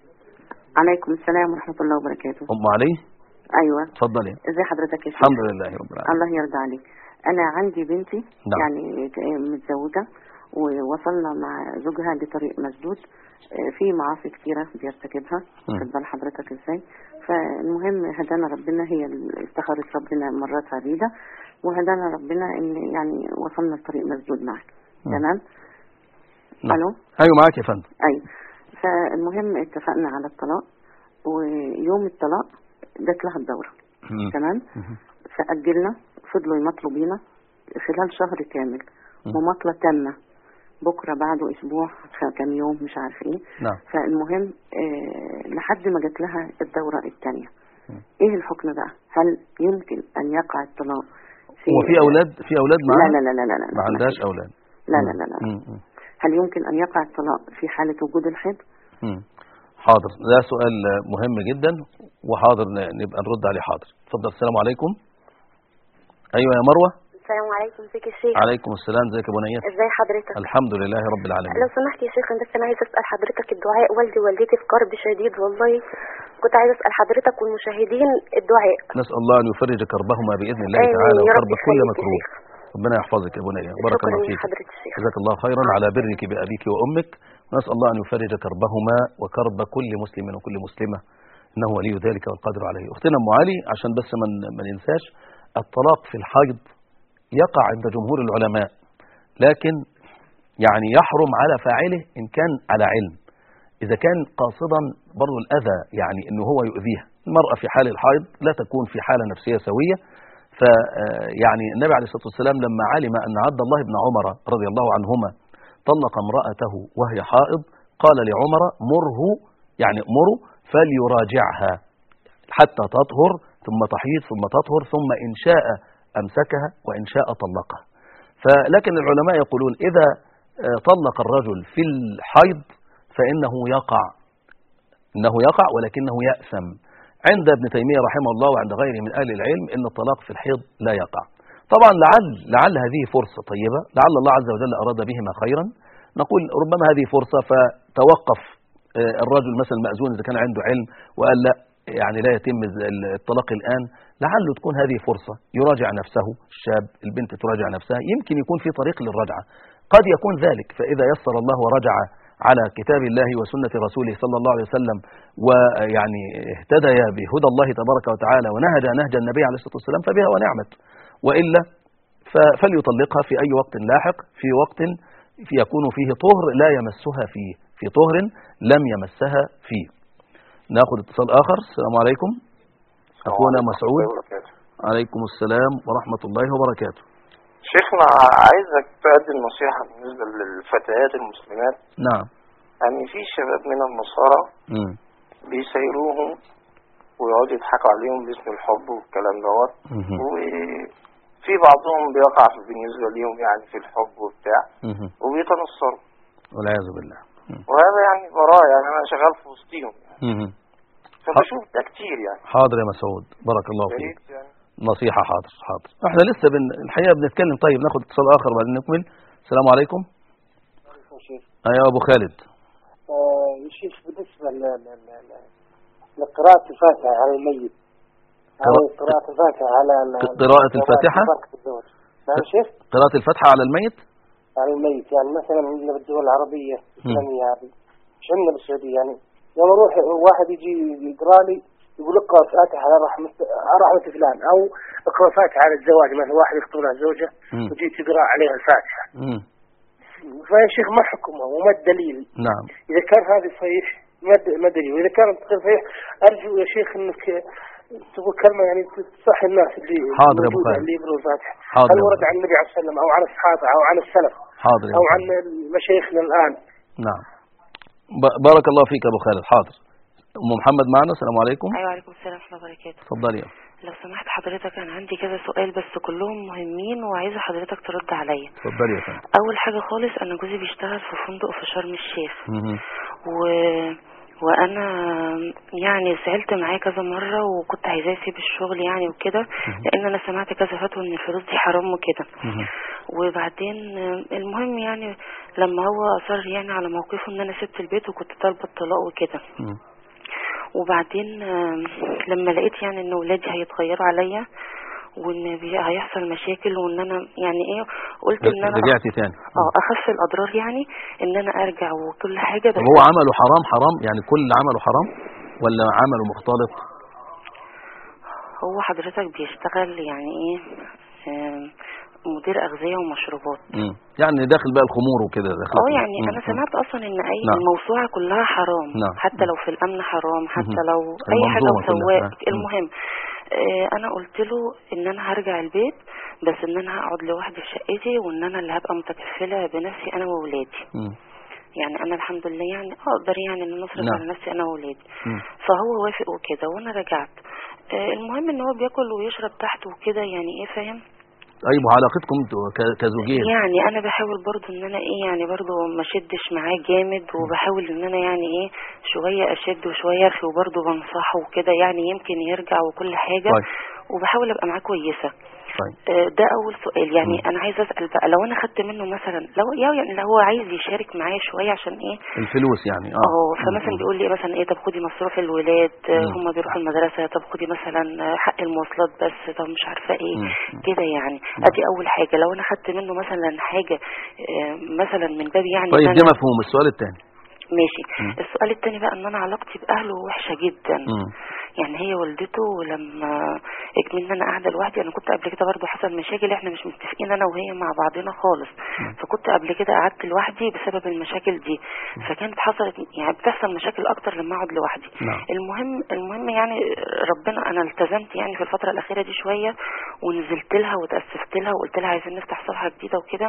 عليكم السلام ورحمة الله وبركاته. أم علي. أيوة اتفضلي. ازي حضرتك يا شيخ؟ الحمد لله رب العالمين. الله يرضى عليك. أنا عندي بنتي نعم. يعني متزوجة، ووصلنا مع زوجها لطريق مسدود في معاصي كثيرة بيرتكبها، خد بال حضرتك ازاي. فالمهم هدانا ربنا، هي استخارت ربنا مرات عديدة وهدانا ربنا ان يعني وصلنا لطريق مسدود معك. تمام. الو. ايوه معاك يا فندم. ايوه. فالمهم اتفقنا على الطلاق، ويوم الطلاق جات لها الدورة. مم. تمام. مم. فأجلنا، فضلوا يمطلوا بينا خلال شهر كامل، مماطلة تامة، بكرة بعده أسبوع كم يوم مش عارف إيه. نعم. فالمهم آه لحد ما جات لها الدورة الثانية. إيه الحكم بقى؟ هل يمكن أن يقع الطلاق في هو في أولاد في أولاد معاها؟ لا لا لا لا لا ما عندهاش أولاد. لا لا لا لا. مم. هل يمكن أن يقع الطلاق في حالة وجود الحيض؟ حاضر، ده سؤال مهم جدا، وحاضر نبقى نرد عليه. حاضر، اتفضل. السلام عليكم. ايوه يا مروه. السلام عليكم. ازيك يا شيخ؟ عليكم السلام. ازيك يا بنية؟ ازي حضرتك؟ الحمد لله رب العالمين. لو سمحت يا شيخ، بس انا عايز اسال حضرتك الدعاء. والدي ووالدتي في كرب شديد والله، كنت عايز اسال حضرتك والمشاهدين الدعاء. نسال الله ان يفرج كربهما باذن الله تعالى وكرب كل مكروه. ربنا يحفظك يا بنية. بارك الله فيك. جزاك الله خيرا على برك بأبيك وأمك. ونسأل الله أن يفرج كربهما وكرب كل مسلم وكل مسلمة، إنه ولي ذلك والقادر عليه. أختنا أم علي، عشان بس ما ننساش، الطلاق في الحيض يقع عند جمهور العلماء، لكن يعني يحرم على فاعله إن كان على علم. إذا كان قاصدا برضو الأذى، يعني إنه هو يؤذيها. المرأة في حال الحيض لا تكون في حالة نفسية سوية. فيعني النبي عليه الصلاة والسلام لما علم أن عبد الله بن عمر رضي الله عنهما طلق امرأته وهي حائض، قال لعمر مره، يعني مره فليراجعها حتى تطهر ثم تحيض ثم تطهر، ثم إن شاء أمسكها وإن شاء طلقها. فلكن العلماء يقولون إذا طلق الرجل في الحيض فإنه يقع إنه يقع ولكنه يأثم. عند ابن تيمية رحمه الله وعند غيره من أهل العلم إن الطلاق في الحيض لا يقع. طبعا لعل لعل هذه فرصة طيبة، لعل الله عز وجل أراد بهما خيرا. نقول ربما هذه فرصة فتوقف الرجل مثلا المأذون إذا كان عنده علم وقال لا، يعني لا يتم الطلاق الآن، لعله تكون هذه فرصة يراجع نفسه الشاب، البنت تراجع نفسها، يمكن يكون في طريق للرجعة، قد يكون ذلك. فإذا يسر الله ورجع على كتاب الله وسنة رسوله صلى الله عليه وسلم، ويعني اهتدى بهدى الله تبارك وتعالى ونهج نهج النبي عليه الصلاة والسلام، فبها ونعمت. وإلا فليطلقها في أي وقت لاحق، في وقت يكون فيه طهر لا يمسها فيه، في طهر لم يمسها فيه. ناخد اتصال اخر. السلام عليكم. اخونا مسعود. عليكم السلام ورحمة الله وبركاته. شيخنا عايزك تقدم نصيحة بالنسبة للفتيات المسلمات. نعم. يعني في شباب من النصارى امم بيسيروهم ويقعدوا يضحكوا عليهم باسم الحب والكلام دوت، وفي بعضهم بيقع بالنسبة ليهم يعني في الحب وبتاع وبيتنصروا والعياذ بالله. مم. وهذا يعني براء، يعني أنا شغال في وسطهم يعني. فبشوف ده كتير يعني. حاضر يا مسعود، بارك الله فيك. يعني. نصيحة. حاضر حاضر. احنا لسه بن... الحقيقة بنتكلم. طيب ناخد اتصال آخر بعدين نكمل. السلام عليكم. أيوة أبو خالد. آه يا شيخ بالنسبة ل... ل... ل... لقراءة الفاتحة على الميت أو قراءة الفاتحة على ال... قراءة الفاتحة نعم شيخ. قراءة الفاتحة على الميت على الميت يعني مثلا عندنا بالدول العربية الإسلامية هذه مش عندنا بالسعودية يعني يوم أروح واحد يجي يقرأ لي يقول اقرأ الفاتحة على رحمة رحمة فلان أو اقرأ الفاتحة على الزواج، مثلا واحد يخطب له زوجة وتجي تقرأ عليها الفاتحة. فيا شيخ ما حكمه وما الدليل؟ نعم. إذا كان هذا صحيح ما دليل، وإذا كان غير صحيح أرجو يا شيخ إنك تقول كلمة يعني تصح الناس اللي حاضر يا أبو خالد اللي يقرأوا الفاتحة. حاضر. هل ورد عن النبي عليه الصلاة والسلام أو عن الصحابة أو عن السلف حاضر أو عن مشايخنا الآن؟ نعم. بارك الله فيك أبو خالد. حاضر. أم محمد معنا. السلام عليكم. أيوة عليكم السلام ورحمة الله وبركاته. اتفضلي يا لو سمحت حضرتك أنا عندي كذا سؤال بس كلهم مهمين وعايزة حضرتك ترد عليا. اتفضلي يا فندم. أول حاجة خالص أنا جوزي بيشتغل في فندق في شرم الشيخ و... وأنا يعني سألت معاه كذا مرة وكنت عايزاه يسيب الشغل يعني وكده، لأن أنا سمعت كذا فتوى إن الفلوس دي حرام وكده. وبعدين المهم يعني لما هو أصر يعني على موقفه إن أنا سبت البيت وكنت طالبة الطلاق وكده. وبعدين لما لقيت يعني ان ولادي هيتغيروا عليا وان هيحصل مشاكل وان انا يعني ايه قلت ان انا رجعتي تاني اه اخف الاضرار يعني ان انا ارجع وكل حاجه. بس هو عمله حرام حرام يعني كل عمله حرام ولا عمله مختلط؟ هو حضرتك بيشتغل يعني ايه مدير اغذيه ومشروبات. امم يعني داخل بقى الخمور وكده داخل. اه يعني مم. انا سمعت اصلا ان اي نعم. الموسوعه كلها حرام. نعم. حتى لو في الامن حرام، حتى لو اي حاجه وسواق. المهم آه انا قلت له ان انا هرجع البيت بس ان انا هقعد لوحدي في شقتي وان انا اللي هبقى متكفله بنفسي انا وولادي. يعني انا الحمد لله يعني اقدر يعني ان اصرف نعم. على نفسي انا وولادي. فهو وافق وكده وانا رجعت. آه المهم ان هو بياكل ويشرب تحت وكده يعني ايه فاهم. طيب وعلاقتكم كزوجين؟ يعني انا بحاول برضو ان انا ايه يعني برضو ما اشدش معاه جامد وبحاول ان انا يعني ايه شوية اشد وشوية ارخي وبرضو بنصحه وكده يعني يمكن يرجع وكل حاجة. طيب. وبحاول ابقى معاه كويسة. طيب. ده اول سؤال يعني م. انا عايزه اسال بقى لو انا خدت منه مثلا لو يعني لو هو عايز يشارك معايا شويه عشان ايه الفلوس يعني اه اه فمثلا بيقول لي مثلا ايه طب خدي مصروف الولاد هم بيروحوا المدرسه، طب خدي مثلا حق المواصلات بس، طب مش عارفه ايه كده يعني. م. ادي اول حاجه لو انا خدت منه مثلا حاجه مثلا من باب يعني. طيب ده مفهوم. السؤال الثاني ماشي. م. السؤال الثاني بقى ان انا علاقتي باهله وحشه جدا. م. يعني هي والدته لما اكمن انا قاعده لوحدي انا كنت قبل كده برضو حصل مشاكل احنا مش متفقين انا وهي مع بعضنا خالص. م. فكنت قبل كده قعدت لوحدي بسبب المشاكل دي. م. فكانت حصلت يعني بتحصل مشاكل اكتر لما اقعد لوحدي. م. المهم المهم يعني ربنا انا التزمت يعني في الفتره الاخيره دي شويه ونزلت لها وتاسفت لها وقلت لها عايزين نفتح صفحه جديده وكده.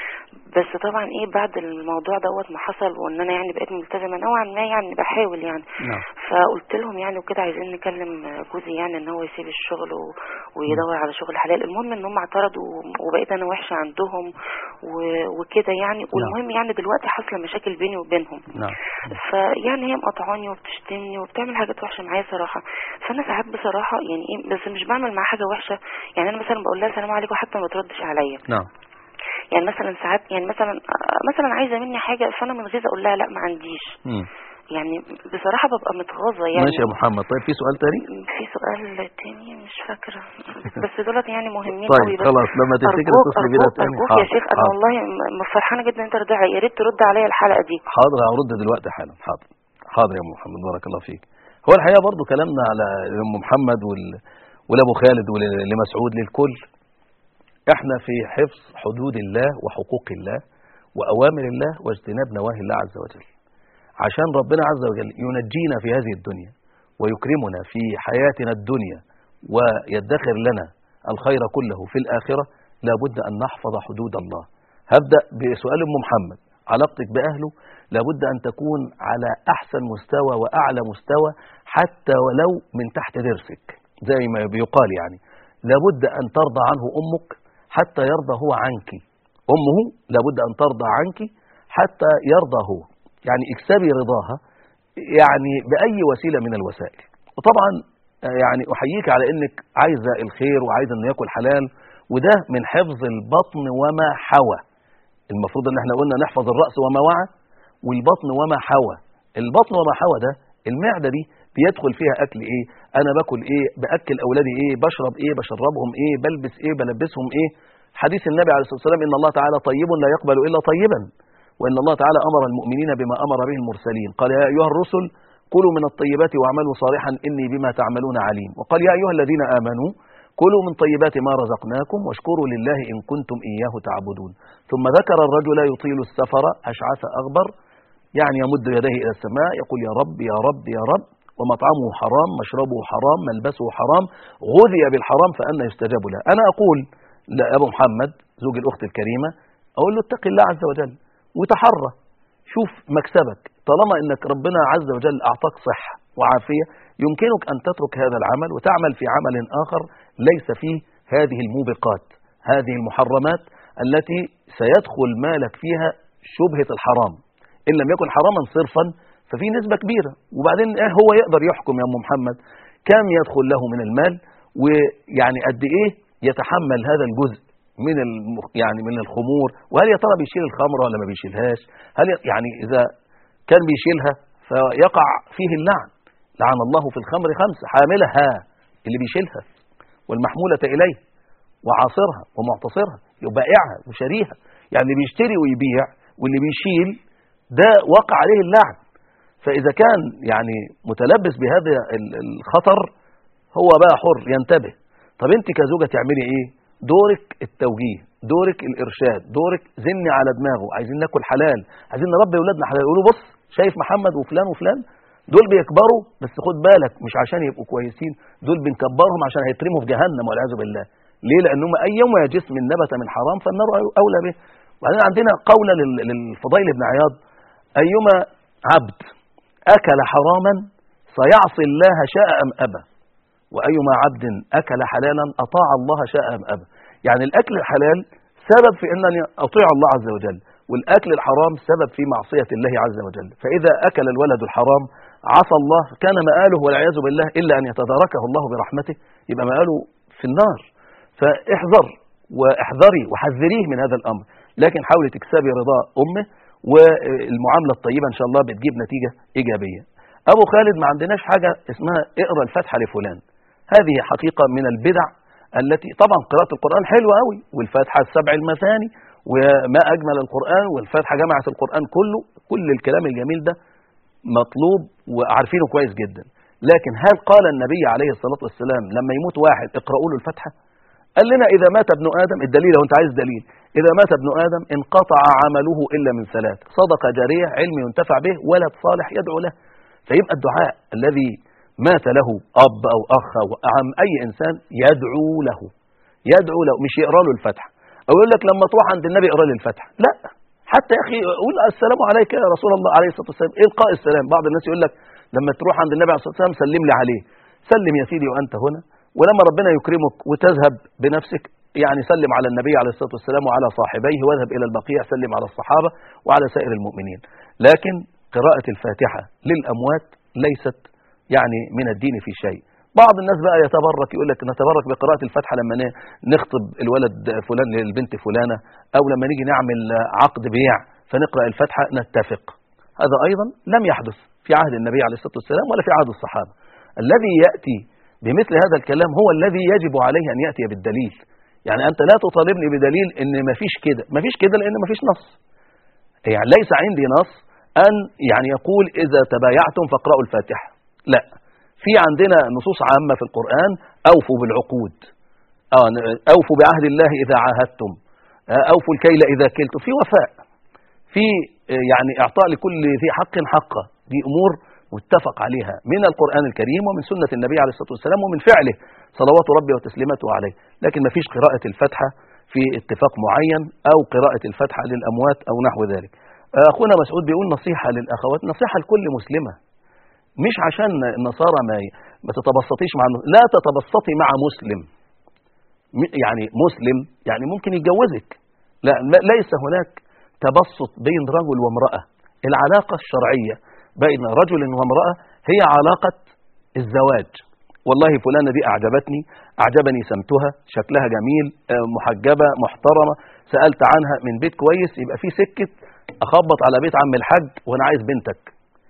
بس طبعا ايه بعد الموضوع دوت ما حصل وان انا يعني بقيت ملتزمه نوعا ما يعني بحاول يعني. نعم. فقلت لهم يعني وكده عايزين نكلم جوزي يعني ان هو يسيب الشغل و... ويدور على شغل حلال. المهم ان هم اعترضوا وبقيت انا وحشه عندهم و... وكده يعني. والمهم يعني دلوقتي حصل مشاكل بيني وبينهم. نعم. فيعني هي مقاطعاني وبتشتمني وبتعمل حاجات وحشه معايا صراحه. فانا ساعات بصراحه يعني ايه بس مش بعمل معاها حاجه وحشه يعني. انا مثلا بقول لها السلام عليكم حتى ما تردش عليا. نعم. يعني مثلا ساعات يعني مثلا مثلا عايزه مني حاجه فانا من غيظ اقول لها لا ما عنديش. م. يعني بصراحه ببقى متغاظه يعني. ماشي يا محمد. طيب في سؤال تاني؟ في سؤال تاني مش فاكره بس دولت يعني مهمين قوي. طيب خلاص لما تفتكر اتصلي بينا تاني. ارجوك يا شيخ انا والله فرحانه جدا انت رد يا ريت ترد عليا الحلقه دي. حاضر هرد دلوقتي حالا. حاضر حاضر يا محمد بارك الله فيك. هو الحقيقه برضو كلامنا على ام محمد وال ولابو خالد ولمسعود للكل. احنا في حفظ حدود الله وحقوق الله وأوامر الله واجتناب نواهي الله عز وجل عشان ربنا عز وجل ينجينا في هذه الدنيا ويكرمنا في حياتنا الدنيا ويدخر لنا الخير كله في الآخرة، لابد أن نحفظ حدود الله. هبدأ بسؤال أم محمد، علاقتك بأهله لابد أن تكون على أحسن مستوى وأعلى مستوى، حتى ولو من تحت درسك زي ما بيقال. يعني لابد أن ترضى عنه أمك حتى يرضى هو عنك، أمه لابد أن ترضى عنك حتى يرضى هو. يعني اكسبي رضاها يعني بأي وسيلة من الوسائل. وطبعا يعني أحييك على أنك عايزة الخير وعايزة أنه يأكل حلال، وده من حفظ البطن وما حوى. المفروض أن احنا قلنا نحفظ الرأس وما وعى، والبطن وما حوى. البطن وما حوى ده المعدة دي بيدخل فيها أكل إيه، أنا باكل إيه، بأكل أولادي إيه، بشرب إيه، بشربهم إيه، بلبس إيه، بلبسهم إيه. حديث النبي عليه الصلاة والسلام إن الله تعالى طيب لا يقبل إلا طيبا، وإن الله تعالى أمر المؤمنين بما أمر به المرسلين. قال يا أيها الرسل كلوا من الطيبات واعملوا صالحا إني بما تعملون عليم. وقال يا أيها الذين آمنوا كلوا من طيبات ما رزقناكم واشكروا لله إن كنتم إياه تعبدون. ثم ذكر الرجل يطيل السفر أشعث أغبر، يعني يمد يديه إلى السماء يقول يا رب يا رب يا رب، ومطعمه حرام مشربه حرام ملبسه حرام غذي بالحرام فأنا يستجاب له. أنا أقول لأبو محمد زوج الأخت الكريمة، أقول له اتق الله عز وجل وتحرى، شوف مكسبك. طالما أنك ربنا عز وجل أعطاك صحة وعافية، يمكنك أن تترك هذا العمل وتعمل في عمل آخر ليس فيه هذه الموبقات، هذه المحرمات التي سيدخل مالك فيها شبهة الحرام. إن لم يكن حراما صرفا ففي نسبة كبيرة. وبعدين إيه هو يقدر يحكم يا أم محمد كم يدخل له من المال، ويعني قد إيه يتحمل هذا الجزء من المخ... يعني من الخمور، وهل يا ترى بيشيل الخمر ولا ما بيشيلهاش؟ هل ي... يعني إذا كان بيشيلها فيقع فيه اللعن، لعن الله في الخمر خمسة، حاملها اللي بيشيلها، والمحمولة إليه، وعاصرها ومعتصرها، وبائعها وشريها. يعني اللي بيشتري ويبيع واللي بيشيل ده وقع عليه اللعن. فإذا كان يعني متلبس بهذا الخطر هو بقى حر ينتبه. طب أنت كزوجة تعملي إيه؟ دورك التوجيه، دورك الإرشاد، دورك زني على دماغه، عايزين ناكل حلال، عايزين نربي أولادنا حلال. يقولوا بص شايف محمد وفلان وفلان دول بيكبروا، بس خد بالك مش عشان يبقوا كويسين، دول بنكبرهم عشان هيترموا في جهنم والعياذ بالله. ليه؟ لأنهم أيما جسم نبت من حرام فالنار أولى به. وبعدين عندنا قولة للفضيل بن عياض: أيما عبد أكل حراما سيعصي الله شاء أم أبى، وأيما عبد أكل حلالا أطاع الله شاء أم أبى. يعني الأكل الحلال سبب في أنني أطيع الله عز وجل، والأكل الحرام سبب في معصية الله عز وجل. فإذا أكل الولد الحرام عصى الله، كان مآله والعياذ بالله إلا أن يتداركه الله برحمته، يبقى مآله في النار. فاحذر واحذري وحذريه من هذا الأمر، لكن حاولي تكسبي رضاء أمه، والمعاملة الطيبة إن شاء الله بتجيب نتيجة إيجابية. أبو خالد ما عندناش حاجة اسمها اقرأ الفاتحة لفلان، هذه حقيقة من البدع التي طبعا قراءة القرآن حلوة قوي، والفاتحة السبع المثاني وما أجمل القرآن، والفاتحة جمعت القرآن كله، كل الكلام الجميل ده مطلوب وعارفينه كويس جدا. لكن هل قال النبي عليه الصلاة والسلام لما يموت واحد اقرأوا له الفاتحة؟ قال لنا إذا مات ابن آدم، الدليل لو أنت عايز دليل، إذا مات ابن آدم انقطع عمله إلا من ثلاث: صدقة جارية، علم ينتفع به، ولد صالح يدعو له. فيبقى الدعاء الذي مات له أب أو أخ أو عم أي إنسان يدعو له، يدعو له، مش يقرأ له الفاتحة. أو يقول لك لما تروح عند النبي اقرأ لي الفاتحة، لا، حتى يا أخي قول السلام عليك يا رسول الله عليه الصلاة والسلام، إلقاء السلام. بعض الناس يقول لك لما تروح عند النبي عليه الصلاة والسلام سلم لي عليه، سلم يا سيدي وأنت هنا، ولما ربنا يكرمك وتذهب بنفسك يعني سلم على النبي عليه الصلاة والسلام وعلى صاحبيه، واذهب إلى البقيع سلم على الصحابة وعلى سائر المؤمنين. لكن قراءة الفاتحة للأموات ليست يعني من الدين في شيء. بعض الناس بقى يتبرك، يقول لك نتبرك بقراءة الفاتحة لما نخطب الولد فلان للبنت فلانة، أو لما نيجي نعمل عقد بيع فنقرأ الفاتحة نتفق. هذا أيضا لم يحدث في عهد النبي عليه الصلاة والسلام ولا في عهد الصحابة. الذي يأتي بمثل هذا الكلام هو الذي يجب عليه أن يأتي بالدليل. يعني أنت لا تطالبني بدليل إن مفيش كده، مفيش كده لأن مفيش نص. يعني ليس عندي نص أن يعني يقول إذا تبايعتم فاقرأوا الفاتحة، لا. في عندنا نصوص عامة في القرآن: أوفوا بالعقود، أوفوا بعهد الله إذا عاهدتم، أوفوا الكيل إذا كلتم. في وفاء، في يعني إعطاء لكل ذي حق حقه. دي أمور واتفق عليها من القرآن الكريم ومن سنة النبي عليه الصلاة والسلام ومن فعله صلوات ربي وتسليماته عليه. لكن ما فيش قراءة الفاتحة في اتفاق معين أو قراءة الفاتحة للأموات أو نحو ذلك. أخونا مسعود بيقول نصيحة للأخوات، نصيحة لكل مسلمة، مش عشان النصارى ما ما تتبسطيش مع لا تتبسطي مع مسلم، يعني مسلم يعني ممكن يتجوزك، لا ليس هناك تبسط بين رجل وامرأة. العلاقة الشرعية بين رجل وامرأة هي علاقة الزواج. والله فلانة دي أعجبتني، أعجبني سمتها، شكلها جميل، محجبة محترمة، سألت عنها من بيت كويس، يبقى في سكة أخبط على بيت عم الحاج وأنا عايز بنتك.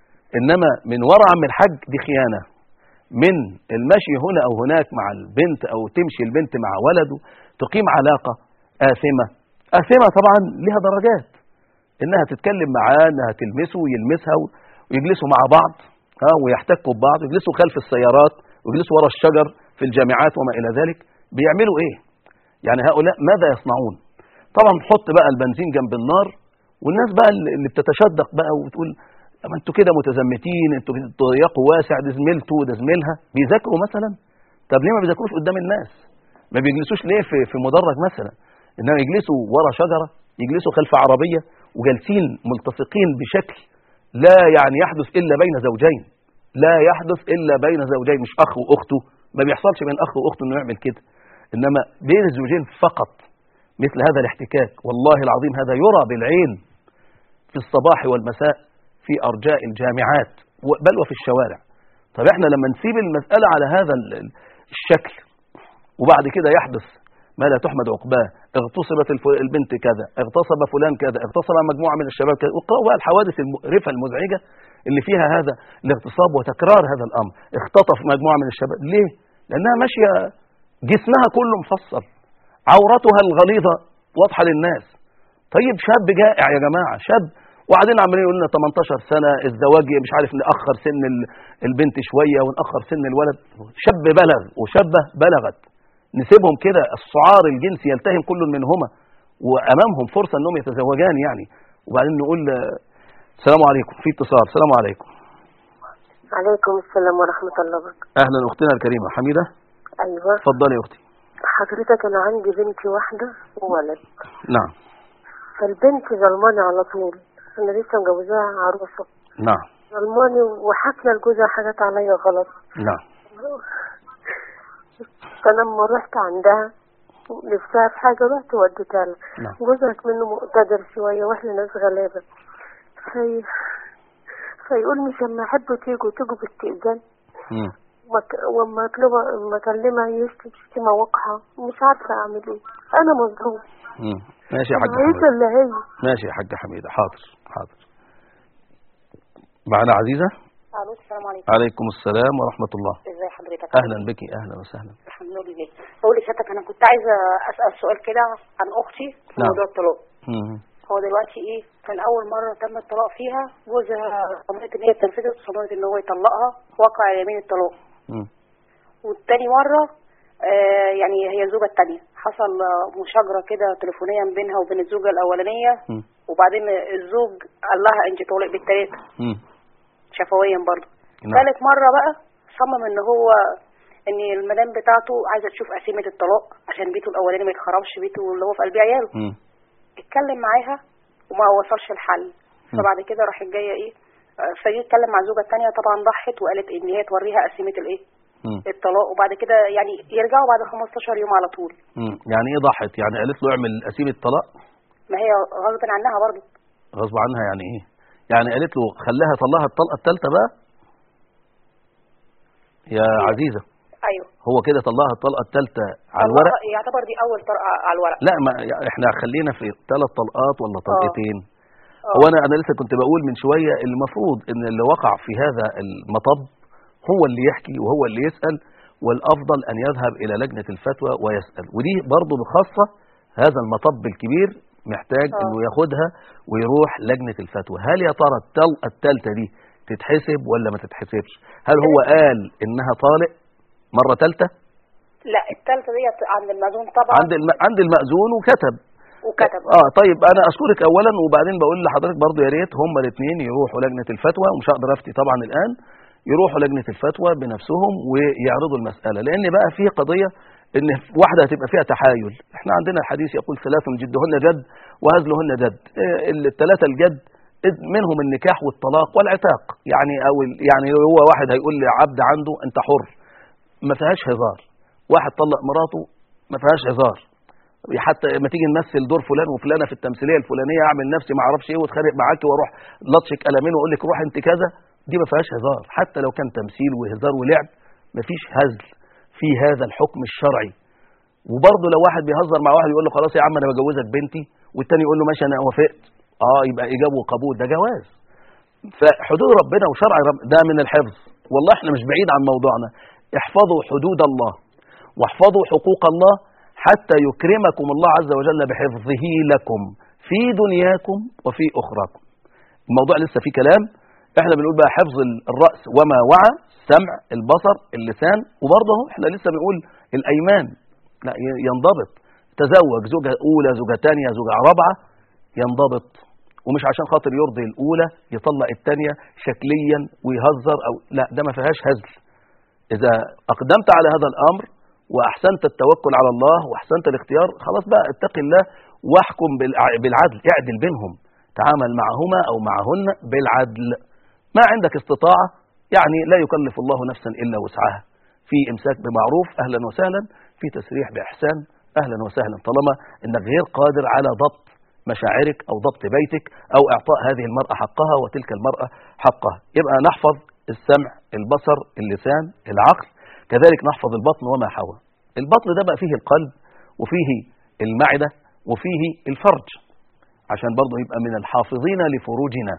إنما من وراء عم الحاج دي خيانة. من المشي هنا أو هناك مع البنت أو تمشي البنت مع ولده تقيم علاقة آثمة. آثمة طبعا لها درجات، إنها تتكلم معاه، إنها تلمسه ويلمسها ويجلسوا مع بعض ها ويحتكوا ببعض ويجلسوا خلف السيارات ويجلسوا وراء الشجر في الجامعات وما إلى ذلك. بيعملوا إيه؟ يعني هؤلاء ماذا يصنعون؟ طبعا حط بقى البنزين جنب النار، والناس بقى اللي بتتشدق بقى وتقول ما انتوا كده متزمتين، انتوا ضيقوا واسع، ده زميلته وده زميلها. بيذاكروا مثلا؟ طب ليه ما بيذاكروش قدام الناس؟ ما بيجلسوش ليه في في مدرج مثلا؟ انما يجلسوا ورا شجره، يجلسوا خلف عربيه وجالسين ملتصقين بشكل لا يعني يحدث الا بين زوجين، لا يحدث الا بين زوجين، مش اخ واخته، ما بيحصلش بين اخ واخته انه يعمل كده، انما بين الزوجين فقط مثل هذا الاحتكاك. والله العظيم هذا يرى بالعين في الصباح والمساء في أرجاء الجامعات بل وفي الشوارع. طب احنا لما نسيب المسألة على هذا الشكل وبعد كده يحدث ما لا تحمد عقباه، اغتصبت البنت كذا، اغتصب فلان كذا، اغتصب مجموعة من الشباب كذا، وقرأوا بقى الحوادث المقرفة المزعجة اللي فيها هذا الاغتصاب وتكرار هذا الأمر. اختطف مجموعة من الشباب، ليه؟ لأنها ماشية جسمها كله مفصل، عورتها الغليظة واضحة للناس. طيب شاب جائع يا جماعة، شاب، وبعدين عمالين يقول لنا تمنتاشر سنة الزواج، مش عارف نأخر سن البنت شوية ونأخر سن الولد. شاب بلغ وشابة بلغت، نسيبهم كده السعار الجنسي يلتهم كل منهما وأمامهم فرصة أنهم يتزوجان يعني، وبعدين نقول السلام عليكم، في اتصال. السلام عليكم. عليكم السلام ورحمة الله وبركاته. أهلا أختنا الكريمة حميدة. أيوة اتفضلي يا أختي. حضرتك أنا عندي بنتي واحدة وولد. نعم. فالبنت ظلماني على طول، أنا لسه مجوزاها عروسة. نعم. ظلماني وحاكمة لجوزها حاجات عليا غلط. نعم. فلما رحت عندها نفسها في حاجة رحت وديتها لها. نعم. جوزها منه مقتدر شوية واحنا ناس غلابة. في فيقول مش لما يحبوا تيجوا تيجوا باستئذان. امم مك... وما اطلبها لما اكلمها يشتم شتيمة وقحة، مش عارفة اعمل ايه، انا مظلوم. امم ماشي يا حاجة حميدة. اللي هي ماشي يا حاجة حميدة، حاضر حاضر. معنا عزيزة. الو السلام عليكم. عليكم السلام ورحمة الله. ازي حضرتك؟ اهلا بك، اهلا وسهلا. الحمد لله. بقول لسيادتك انا كنت عايزة اسأل سؤال كده عن اختي في نعم. موضوع الطلاق. امم هو دلوقتي ايه، كان اول مرة تم الطلاق فيها جوزها صممت ان هي تنفذت وصممت ان هو يطلقها، وقع يمين الطلاق. امم والتاني مرة آه يعني هي الزوجة التانية حصل مشاجرة كده تليفونيا بينها وبين الزوجة الاولانية. مم. وبعدين الزوج قال لها انت طالق بالتلاتة شفويا برضه. نعم. ثالث مرة بقى صمم ان هو ان المدام بتاعته عايزة تشوف قسيمة الطلاق عشان بيته الاولاني ما يتخربش، بيته اللي هو في قلب عياله. مم. اتكلم معاها وما وصلش الحل. فبعد كده راحت جايه ايه، فجي يتكلم مع الزوجه الثانيه، طبعا ضحت وقالت ان هي توريها قسيمه الايه الطلاق، وبعد كده يعني يرجعوا بعد خمستاشر يوم على طول. امم يعني ايه ضحت؟ يعني قالت له اعمل قسيمه الطلاق؟ ما هي غصب عنها برضه. غصب عنها يعني ايه؟ يعني قالت له خلاها طلقها الطلقه الثالثه بقى يا أيوة. عزيزه ايوه هو كده طلقها الطلقه الثالثه على الورق، يعتبر دي اول طلقه على الورق. لا ما احنا خلينا في ثلاث طلقات ولا طلقتين. هو انا انا لسه كنت بقول من شويه المفروض ان اللي وقع في هذا المطب هو اللي يحكي وهو اللي يسال، والافضل ان يذهب الى لجنه الفتوى ويسال، ودي برضه بخاصه هذا المطب الكبير محتاج أوه. انه ياخدها ويروح لجنه الفتوى. هل يا ترى الطلقه الثالثه دي تتحسب ولا ما تتحسبش؟ هل هو قال انها طالق مره ثالثه؟ لا الثالثه دي عند المأذون طبعا، عند الم... عند المأذون وكتب. وكتب. اه طيب انا اشكرك اولا، وبعدين بقول لحضرتك برضو يا ريت هم الاثنين يروحوا لجنه الفتوى، ومش هقدر افتي طبعا الان، يروحوا لجنه الفتوى بنفسهم ويعرضوا المساله، لان بقى في قضيه ان واحده هتبقى فيها تحايل. احنا عندنا الحديث يقول ثلاث جدهن جد وهزلهن جد، الثلاثه الجد منهم النكاح والطلاق والعتاق، يعني او يعني هو واحد هيقول لعبد عنده انت حر، ما فيهاش هزار. واحد طلق مراته ما فيهاش هزار، حتى لما تيجي نمثل دور فلان وفلانه في التمثيليه الفلانيه اعمل نفسي ما اعرفش ايه واتخانق معاكي واروح لطشك قلمين واقول لك روح انت كذا، دي ما فيهاش هزار. حتى لو كان تمثيل وهزار ولعب ما فيش هزل في هذا الحكم الشرعي. وبرضه لو واحد بيهزر مع واحد يقول له خلاص يا عم انا بجوزك بنتي، والتاني يقول له ماشي انا وافقت، اه يبقى ايجاب وقبول، ده جواز. فحدود ربنا وشرع رب ده من الحفظ. والله احنا مش بعيد عن موضوعنا. احفظوا حدود الله واحفظوا حقوق الله حتى يكرمكم الله عز وجل بحفظه لكم في دنياكم وفي أخراكم. الموضوع لسه فيه كلام. احنا بنقول بقى حفظ الرأس وما وعى، السمع، البصر، اللسان، وبرضه احنا لسه بنقول الأيمان لا ينضبط. تزوج زوجة أولى، زوجة ثانية، زوجة رابعة، ينضبط، ومش عشان خاطر يرضي الأولى يطلق الثانية شكليا ويهزر أو لا، ده ما فيهاش هزل. إذا أقدمت على هذا الأمر وأحسنت التوكل على الله وأحسنت الاختيار، خلاص بقى اتق الله واحكم بالعدل، اعدل بينهم، تعامل معهما أو معهن بالعدل. ما عندك استطاعة يعني لا يكلف الله نفسا إلا وسعها، في إمساك بمعروف أهلا وسهلا، في تسريح بإحسان أهلا وسهلا، طالما أنك غير قادر على ضبط مشاعرك أو ضبط بيتك أو إعطاء هذه المرأة حقها وتلك المرأة حقها. يبقى نحفظ السمع، البصر، اللسان، العقل، كذلك نحفظ البطن وما حوى. البطن ده بقى فيه القلب وفيه المعدة وفيه الفرج، عشان برضه يبقى من الحافظين لفروجنا.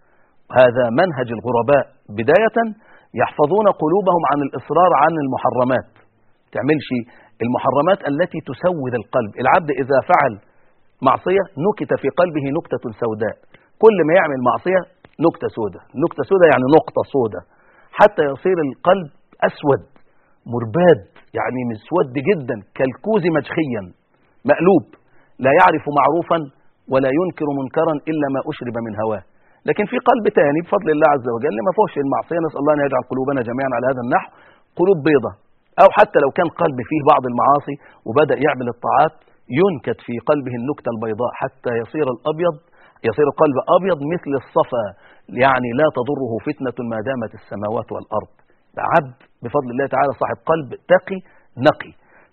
هذا منهج الغرباء بداية، يحفظون قلوبهم عن الإصرار عن المحرمات، تعملش المحرمات التي تسود القلب. العبد إذا فعل معصية نكت في قلبه نكتة سوداء، كل ما يعمل معصية نكتة سوداء، نكتة سوداء يعني نقطة سوداء، حتى يصير القلب أسود مرباد، يعني مسود جدا كالكوز مجخيا مقلوب، لا يعرف معروفا ولا ينكر منكرا إلا ما أشرب من هواه. لكن في قلب تاني بفضل الله عز وجل ما فيهوش المعصية، نسأل الله أن يجعل قلوبنا جميعا على هذا النحو قلوب بيضة. أو حتى لو كان قلب فيه بعض المعاصي وبدأ يعمل الطاعات، ينكت في قلبه النكتة البيضاء حتى يصير الأبيض، يصير القلب أبيض مثل الصفا، يعني لا تضره فتنة ما دامت السماوات والأرض. عبد بفضل الله تعالى صاحب قلب تقي نقي.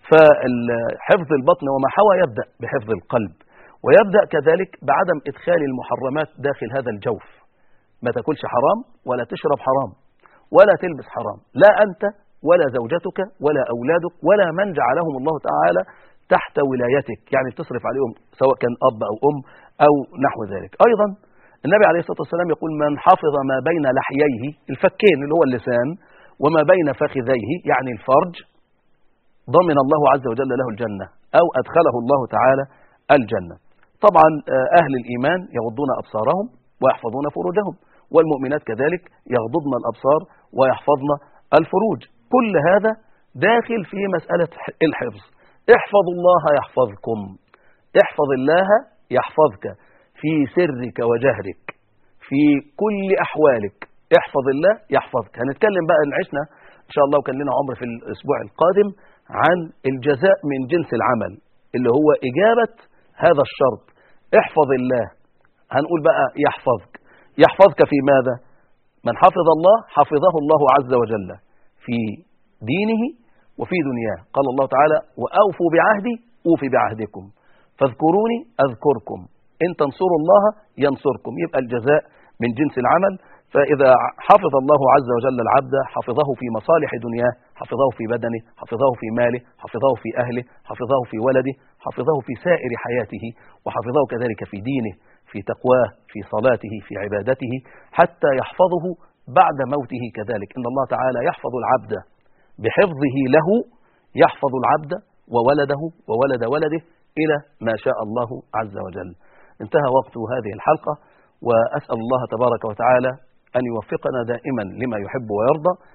فحفظ البطن وما حوى يبدأ بحفظ القلب، ويبدأ كذلك بعدم إدخال المحرمات داخل هذا الجوف. ما تاكلش حرام ولا تشرب حرام ولا تلبس حرام، لا أنت ولا زوجتك ولا أولادك ولا من جعلهم الله تعالى تحت ولايتك، يعني تصرف عليهم سواء كان أب أو أم أو نحو ذلك. أيضا النبي عليه الصلاة والسلام يقول من حفظ ما بين لحييه، الفكين اللي هو اللسان، وما بين فخذيه يعني الفرج، ضمن الله عز وجل له الجنة أو أدخله الله تعالى الجنة. طبعا أهل الإيمان يغضون أبصارهم ويحفظون فروجهم، والمؤمنات كذلك يغضضن الأبصار ويحفظن الفروج. كل هذا داخل في مسألة الحفظ. احفظ الله يحفظكم، احفظ الله يحفظك في سرك وجهرك في كل أحوالك، احفظ الله يحفظك. هنتكلم بقى إن عشنا إن شاء الله وكان لنا عمر في الأسبوع القادم عن الجزاء من جنس العمل، اللي هو إجابة هذا الشرط، احفظ الله. هنقول بقى يحفظك، يحفظك في ماذا؟ من حفظ الله حفظه الله عز وجل في دينه وفي دنياه. قال الله تعالى وأوفوا بعهدي أوفي بعهدكم فاذكروني أذكركم إن تنصروا الله ينصركم. يبقى الجزاء من جنس العمل. فإذا حفظ الله عز وجل العبد حفظه في مصالح دنياه، حفظه في بدنه، حفظه في ماله، حفظه في أهله، حفظه في ولده، حفظه في سائر حياته، وحفظه كذلك في دينه، في تقواه، في صلاته، في عبادته، حتى يحفظه بعد موته كذلك. إن الله تعالى يحفظ العبد بحفظه له، يحفظ العبد وولده وولد ولده إلى ما شاء الله عز وجل. انتهى وقت هذه الحلقة، وأسأل الله تبارك وتعالى أن يوفقنا دائما لما يحب ويرضى،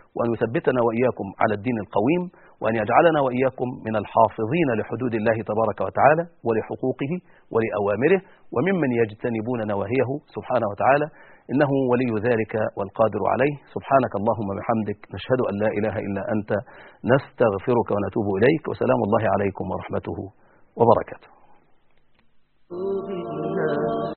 وأن يثبتنا وإياكم على الدين القويم، وأن يجعلنا وإياكم من الحافظين لحدود الله تبارك وتعالى ولحقوقه ولأوامره، وممن يجتنبون نواهيه سبحانه وتعالى، إنه ولي ذلك والقادر عليه. سبحانك اللهم وبحمدك، نشهد أن لا إله إلا أنت، نستغفرك ونتوب إليك، وسلام الله عليكم ورحمته وبركاته.